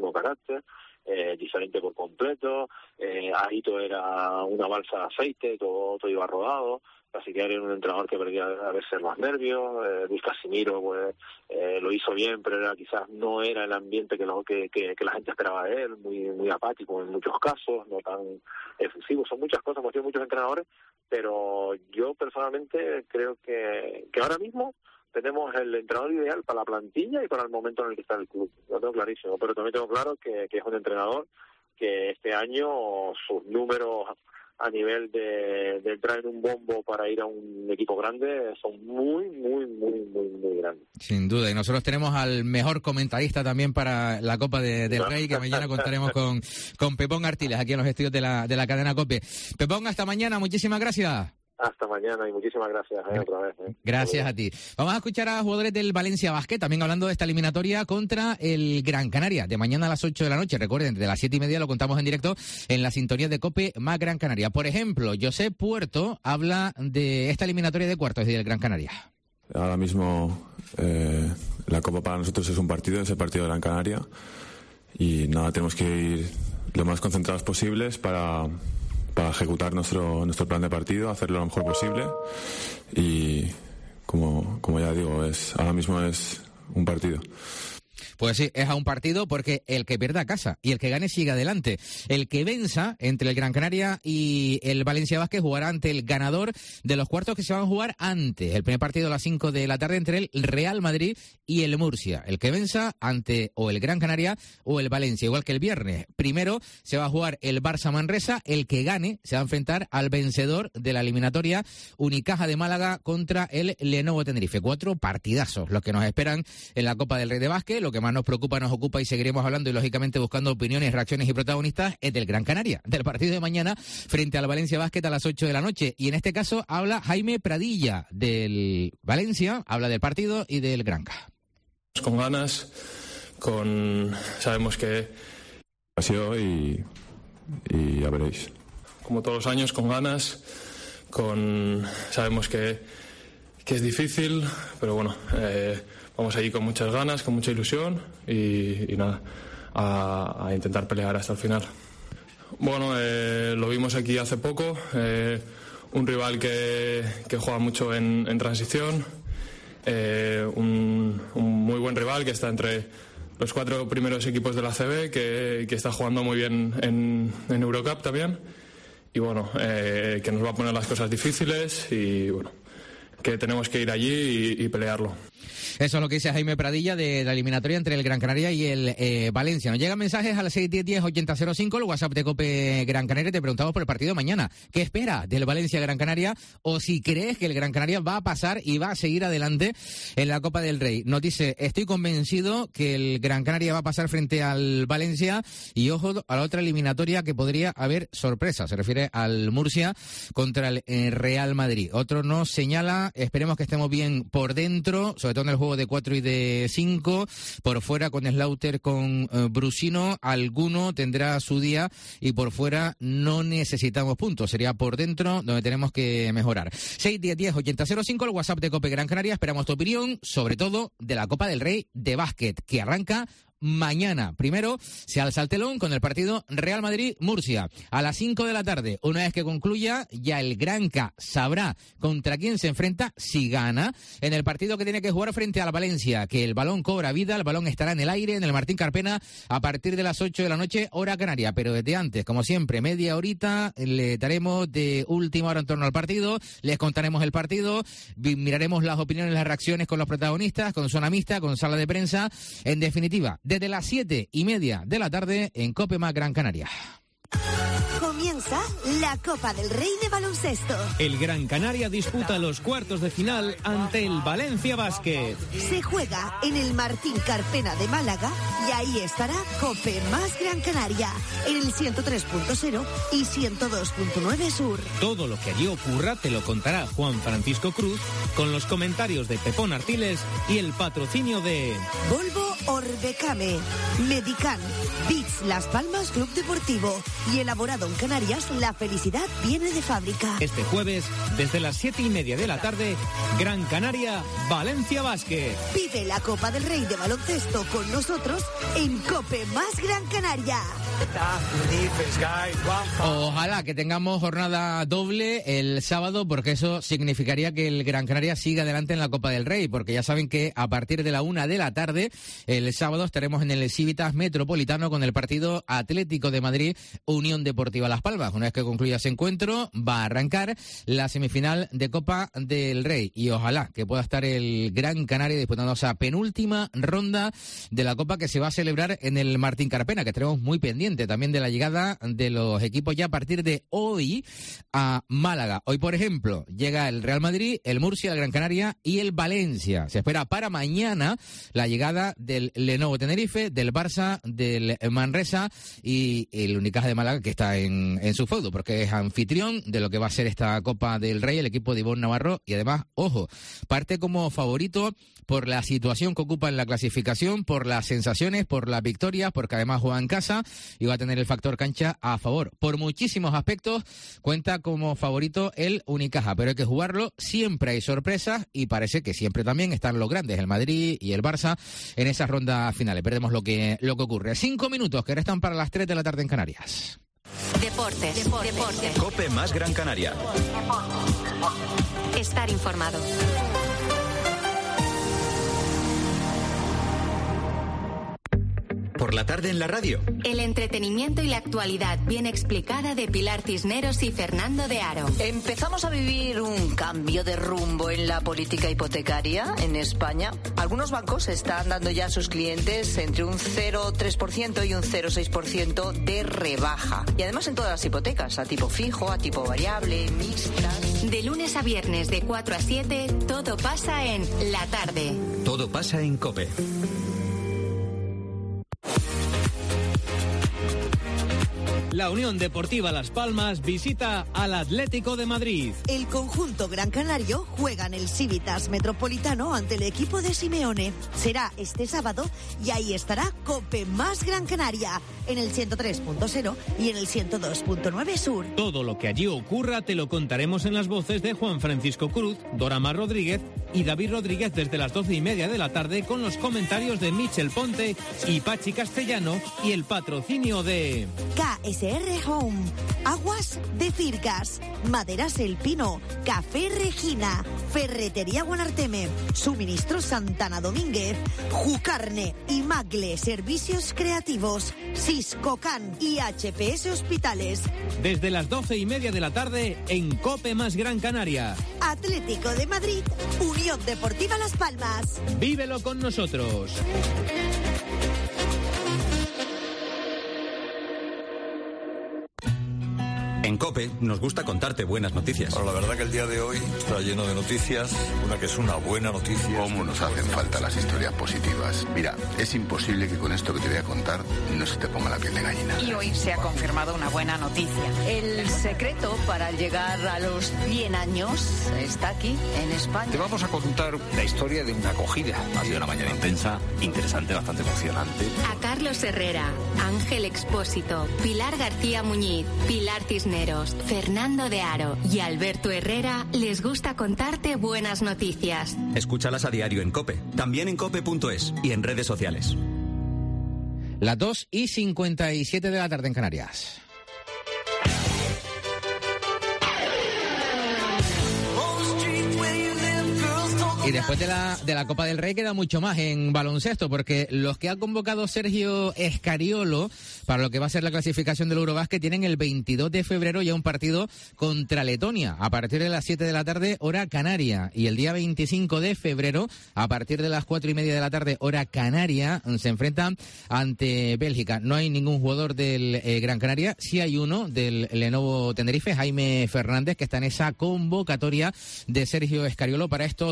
diferente por completo. Aito era una balsa de aceite, todo iba rodado. Así que era un entrenador que perdía a veces los nervios. Luis Casimiro pues lo hizo bien, pero quizás no era el ambiente que la gente esperaba de él, muy apático en muchos casos, no tan efusivo. Son muchas cosas, hemos tenido muchos entrenadores, pero yo personalmente creo que ahora mismo tenemos el entrenador ideal para la plantilla y para el momento en el que está el club. Lo tengo clarísimo, pero también tengo claro que es un entrenador que este año sus números a nivel de entrar en un bombo para ir a un equipo grande son muy grandes. Sin duda, y nosotros tenemos al mejor comentarista también para la Copa del Rey, que mañana contaremos con Pepón Artiles, aquí en los estudios de la cadena COPE. Pepón, hasta mañana, muchísimas gracias. Hasta mañana y muchísimas gracias otra vez. Gracias a ti. Vamos a escuchar a jugadores del Valencia Basket, también hablando de esta eliminatoria contra el Gran Canaria, de mañana a las 8 de la noche. Recuerden, de las 7:30 lo contamos en directo en la sintonía de COPE más Gran Canaria. Por ejemplo, José Puerto habla de esta eliminatoria de cuartos y del Gran Canaria. Ahora mismo la Copa para nosotros es un partido, es el partido de Gran Canaria. Y nada, tenemos que ir lo más concentrados posibles para ejecutar nuestro plan de partido, hacerlo lo mejor posible y como ya digo, ahora mismo es un partido. Pues sí, es a un partido porque el que pierda casa y el que gane sigue adelante. El que venza entre el Gran Canaria y el Valencia Basket jugará ante el ganador de los cuartos que se van a jugar antes. El primer partido a las 5 de la tarde entre el Real Madrid y el Murcia. El que venza ante o el Gran Canaria o el Valencia, igual que el viernes. Primero se va a jugar el Barça Manresa. El que gane se va a enfrentar al vencedor de la eliminatoria Unicaja de Málaga contra el Lenovo Tenerife. 4 partidazos los que nos esperan en la Copa del Rey de Básquet. Lo que más nos preocupa, nos ocupa y seguiremos hablando y lógicamente buscando opiniones, reacciones y protagonistas es del Gran Canaria, del partido de mañana frente al Valencia Basket a las 8 de la noche. Y en este caso habla Jaime Pradilla del Valencia, habla del partido y del Granca. Con ganas, sabemos que ha sido y ya veréis. Como todos los años, con ganas, sabemos que es difícil, pero bueno, vamos allí con muchas ganas, con mucha ilusión y nada, a intentar pelear hasta el final. Bueno, lo vimos aquí hace poco, un rival que juega mucho en transición, un muy buen rival que está entre los 4 primeros equipos de la ACB, que está jugando muy bien en Eurocup también, y bueno, que nos va a poner las cosas difíciles y bueno, que tenemos que ir allí y pelearlo. Eso es lo que dice Jaime Pradilla de la eliminatoria entre el Gran Canaria y el Valencia. Nos llegan mensajes al 610-10-8005, el WhatsApp de COPE Gran Canaria. Te preguntamos por el partido de mañana. ¿Qué espera del Valencia Gran Canaria? O si crees que el Gran Canaria va a pasar y va a seguir adelante en la Copa del Rey. Nos dice, estoy convencido que el Gran Canaria va a pasar frente al Valencia y ojo a la otra eliminatoria que podría haber sorpresa. Se refiere al Murcia contra el Real Madrid. Otro nos señala, esperemos que estemos bien por dentro, sobre todo en el juego de 4 y de 5, por fuera con Slaughter, con Brusino, alguno tendrá su día y por fuera no necesitamos puntos, sería por dentro donde tenemos que mejorar. 610-10-8005, el WhatsApp de COPE Gran Canaria, esperamos tu opinión, sobre todo de la Copa del Rey de Básquet, que arranca mañana. Primero se alza el telón con el partido Real Madrid-Murcia a las 5 de la tarde. Una vez que concluya, ya el Granca sabrá contra quién se enfrenta si gana en el partido que tiene que jugar frente al Valencia, que el balón cobra vida, el balón estará en el aire en el Martín Carpena a partir de las 8 de la noche, hora canaria, pero desde antes, como siempre, media horita le daremos de última hora en torno al partido, les contaremos el partido, miraremos las opiniones, las reacciones con los protagonistas, con zona mixta, con sala de prensa, en definitiva, desde las 7:30 de la tarde en COPE más Gran Canaria. Comienza la Copa del Rey de baloncesto. El Gran Canaria disputa los cuartos de final ante el Valencia Basket. Se juega en el Martín Carpena de Málaga y ahí estará COPE más Gran Canaria en el 103.0 y 102.9 Sur. Todo lo que allí ocurra te lo contará Juan Francisco Cruz con los comentarios de Pepón Artiles y el patrocinio de Volvo Orbecame, Medican, Beats Las Palmas Club Deportivo y elaborado en Canarias, la felicidad viene de fábrica. Este jueves, desde las 7:30 de la tarde, Gran Canaria, Valencia Basket. Vive la Copa del Rey de baloncesto con nosotros en COPE más Gran Canaria. Ojalá que tengamos jornada doble el sábado, porque eso significaría que el Gran Canaria siga adelante en la Copa del Rey, porque ya saben que a partir de la 1 de la tarde, el sábado estaremos en el Civitas Metropolitano con el partido Atlético de Madrid, Unión Deportiva Las Palmas. Una vez que concluya ese encuentro, va a arrancar la semifinal de Copa del Rey, y ojalá que pueda estar el Gran Canaria disputando esa penúltima ronda de la Copa que se va a celebrar en el Martín Carpena, que estaremos muy pendientes también de la llegada de los equipos ya a partir de hoy a Málaga. Hoy, por ejemplo, llega el Real Madrid, el Murcia, el Gran Canaria y el Valencia. Se espera para mañana la llegada del Lenovo Tenerife, del Barça, del Manresa y el Unicaja de Málaga, que está en su feudo, porque es anfitrión de lo que va a ser esta Copa del Rey, el equipo de Ivonne Navarro, y además, ojo, parte como favorito por la situación que ocupa en la clasificación, por las sensaciones, por las victorias, porque además juega en casa y va a tener el factor cancha a favor. Por muchísimos aspectos cuenta como favorito el Unicaja, pero hay que jugarlo, siempre hay sorpresas y parece que siempre también están los grandes, el Madrid y el Barça, en esas rondas finales. Veremos lo que ocurre. 5 minutos que restan para las 3 de la tarde en Canarias. Deportes. COPE más Gran Canaria. Estar informado. Por la tarde en la radio. El entretenimiento y la actualidad bien explicada de Pilar Cisneros y Fernando de Aro. Empezamos a vivir un cambio de rumbo en la política hipotecaria en España. Algunos bancos están dando ya a sus clientes entre un 0,3% y un 0,6% de rebaja. Y además en todas las hipotecas, a tipo fijo, a tipo variable, mixtas. De lunes a viernes de 4 a 7, todo pasa en La Tarde. Todo pasa en COPE. La Unión Deportiva Las Palmas visita al Atlético de Madrid. El conjunto gran canario juega en el Civitas Metropolitano ante el equipo de Simeone. Será este sábado y ahí estará COPE más Gran Canaria en el 103.0 y en el 102.9 Sur. Todo lo que allí ocurra te lo contaremos en las voces de Juan Francisco Cruz, Dora Mar Rodríguez y David Rodríguez desde las 12:30 de la tarde, con los comentarios de Michel Ponte y Pachi Castellano y el patrocinio de KSR Home, Aguas de Firgas, Maderas El Pino, Café Regina, Ferretería Guanarteme, Suministro Santana Domínguez, Jucarne y Magle Servicios Creativos, Siscocan y HPS Hospitales. Desde las 12:30 de la tarde en COPE más Gran Canaria. Atlético de Madrid, Unión Deportiva Las Palmas. Vívelo con nosotros. En COPE nos gusta contarte buenas noticias. Bueno, la verdad que el día de hoy está lleno de noticias, una que es una buena noticia. ¿Cómo nos hacen falta las historias positivas? Mira, es imposible que con esto que te voy a contar no se te ponga la piel de gallina. Y hoy se ha confirmado una buena noticia. El secreto para llegar a los 100 años está aquí, en España. Te vamos a contar la historia de una acogida. Ha sido una mañana intensa, interesante, bastante emocionante. A Carlos Herrera, Ángel Expósito, Pilar García Muñiz, Pilar Cisneros, Fernando de Aro y Alberto Herrera les gusta contarte buenas noticias. Escúchalas a diario en COPE, también en cope.es y en redes sociales. Las 2:57 de la tarde en Canarias. Y después de la Copa del Rey queda mucho más en baloncesto, porque los que ha convocado Sergio Escariolo para lo que va a ser la clasificación del Eurobásquet tienen el 22 de febrero ya un partido contra Letonia a partir de las 7 de la tarde hora canaria, y el día 25 de febrero a partir de las 4:30 de la tarde hora canaria se enfrentan ante Bélgica. No hay ningún jugador del Gran Canaria, sí hay uno del Lenovo Tenerife, Jaime Fernández, que está en esa convocatoria de Sergio Escariolo para estos dos partidos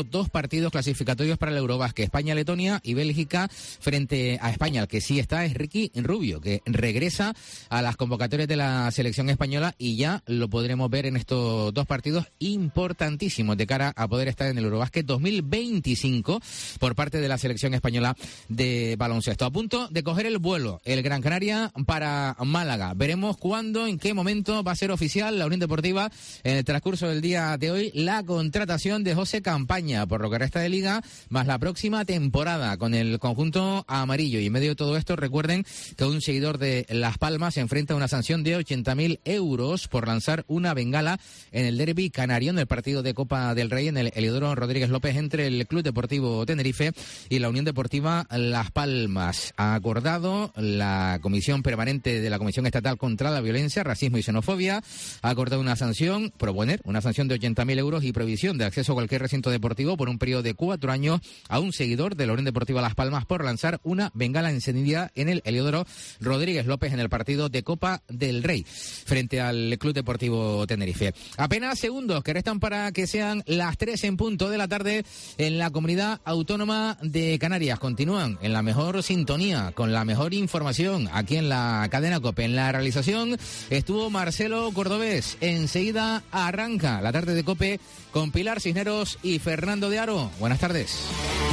partidos clasificatorios para el Eurobásquet. España-Letonia y Bélgica frente a España. El que sí está es Ricky Rubio, que regresa a las convocatorias de la selección española y ya lo podremos ver en estos dos partidos importantísimos de cara a poder estar en el Eurobásquet 2025 por parte de la selección española de baloncesto. A punto de coger el vuelo el Gran Canaria para Málaga. Veremos cuándo, en qué momento va a ser oficial la Unión Deportiva en el transcurso del día de hoy la contratación de José Campaña por lo que resta de liga, más la próxima temporada con el conjunto amarillo. Y en medio de todo esto, recuerden que un seguidor de Las Palmas se enfrenta a una sanción de 80.000 euros por lanzar una bengala en el derbi canario en el partido de Copa del Rey en el Heliodoro Rodríguez López entre el Club Deportivo Tenerife y la Unión Deportiva Las Palmas. Ha acordado la Comisión Permanente de la Comisión Estatal contra la Violencia, Racismo y Xenofobia, ha acordado una sanción, proponer una sanción de 80.000 euros y prohibición de acceso a cualquier recinto deportivo por un periodo de 4 años a un seguidor de la Unión Deportiva Las Palmas por lanzar una bengala encendida en el Heliodoro Rodríguez López en el partido de Copa del Rey frente al Club Deportivo Tenerife. Apenas segundos que restan para que sean las 3 en punto de la tarde en la Comunidad Autónoma de Canarias. Continúan en la mejor sintonía, con la mejor información aquí en la cadena COPE. En la realización estuvo Marcelo Cordobés. Enseguida arranca la tarde de COPE con Pilar Cisneros y Fernando de Aro. Buenas tardes.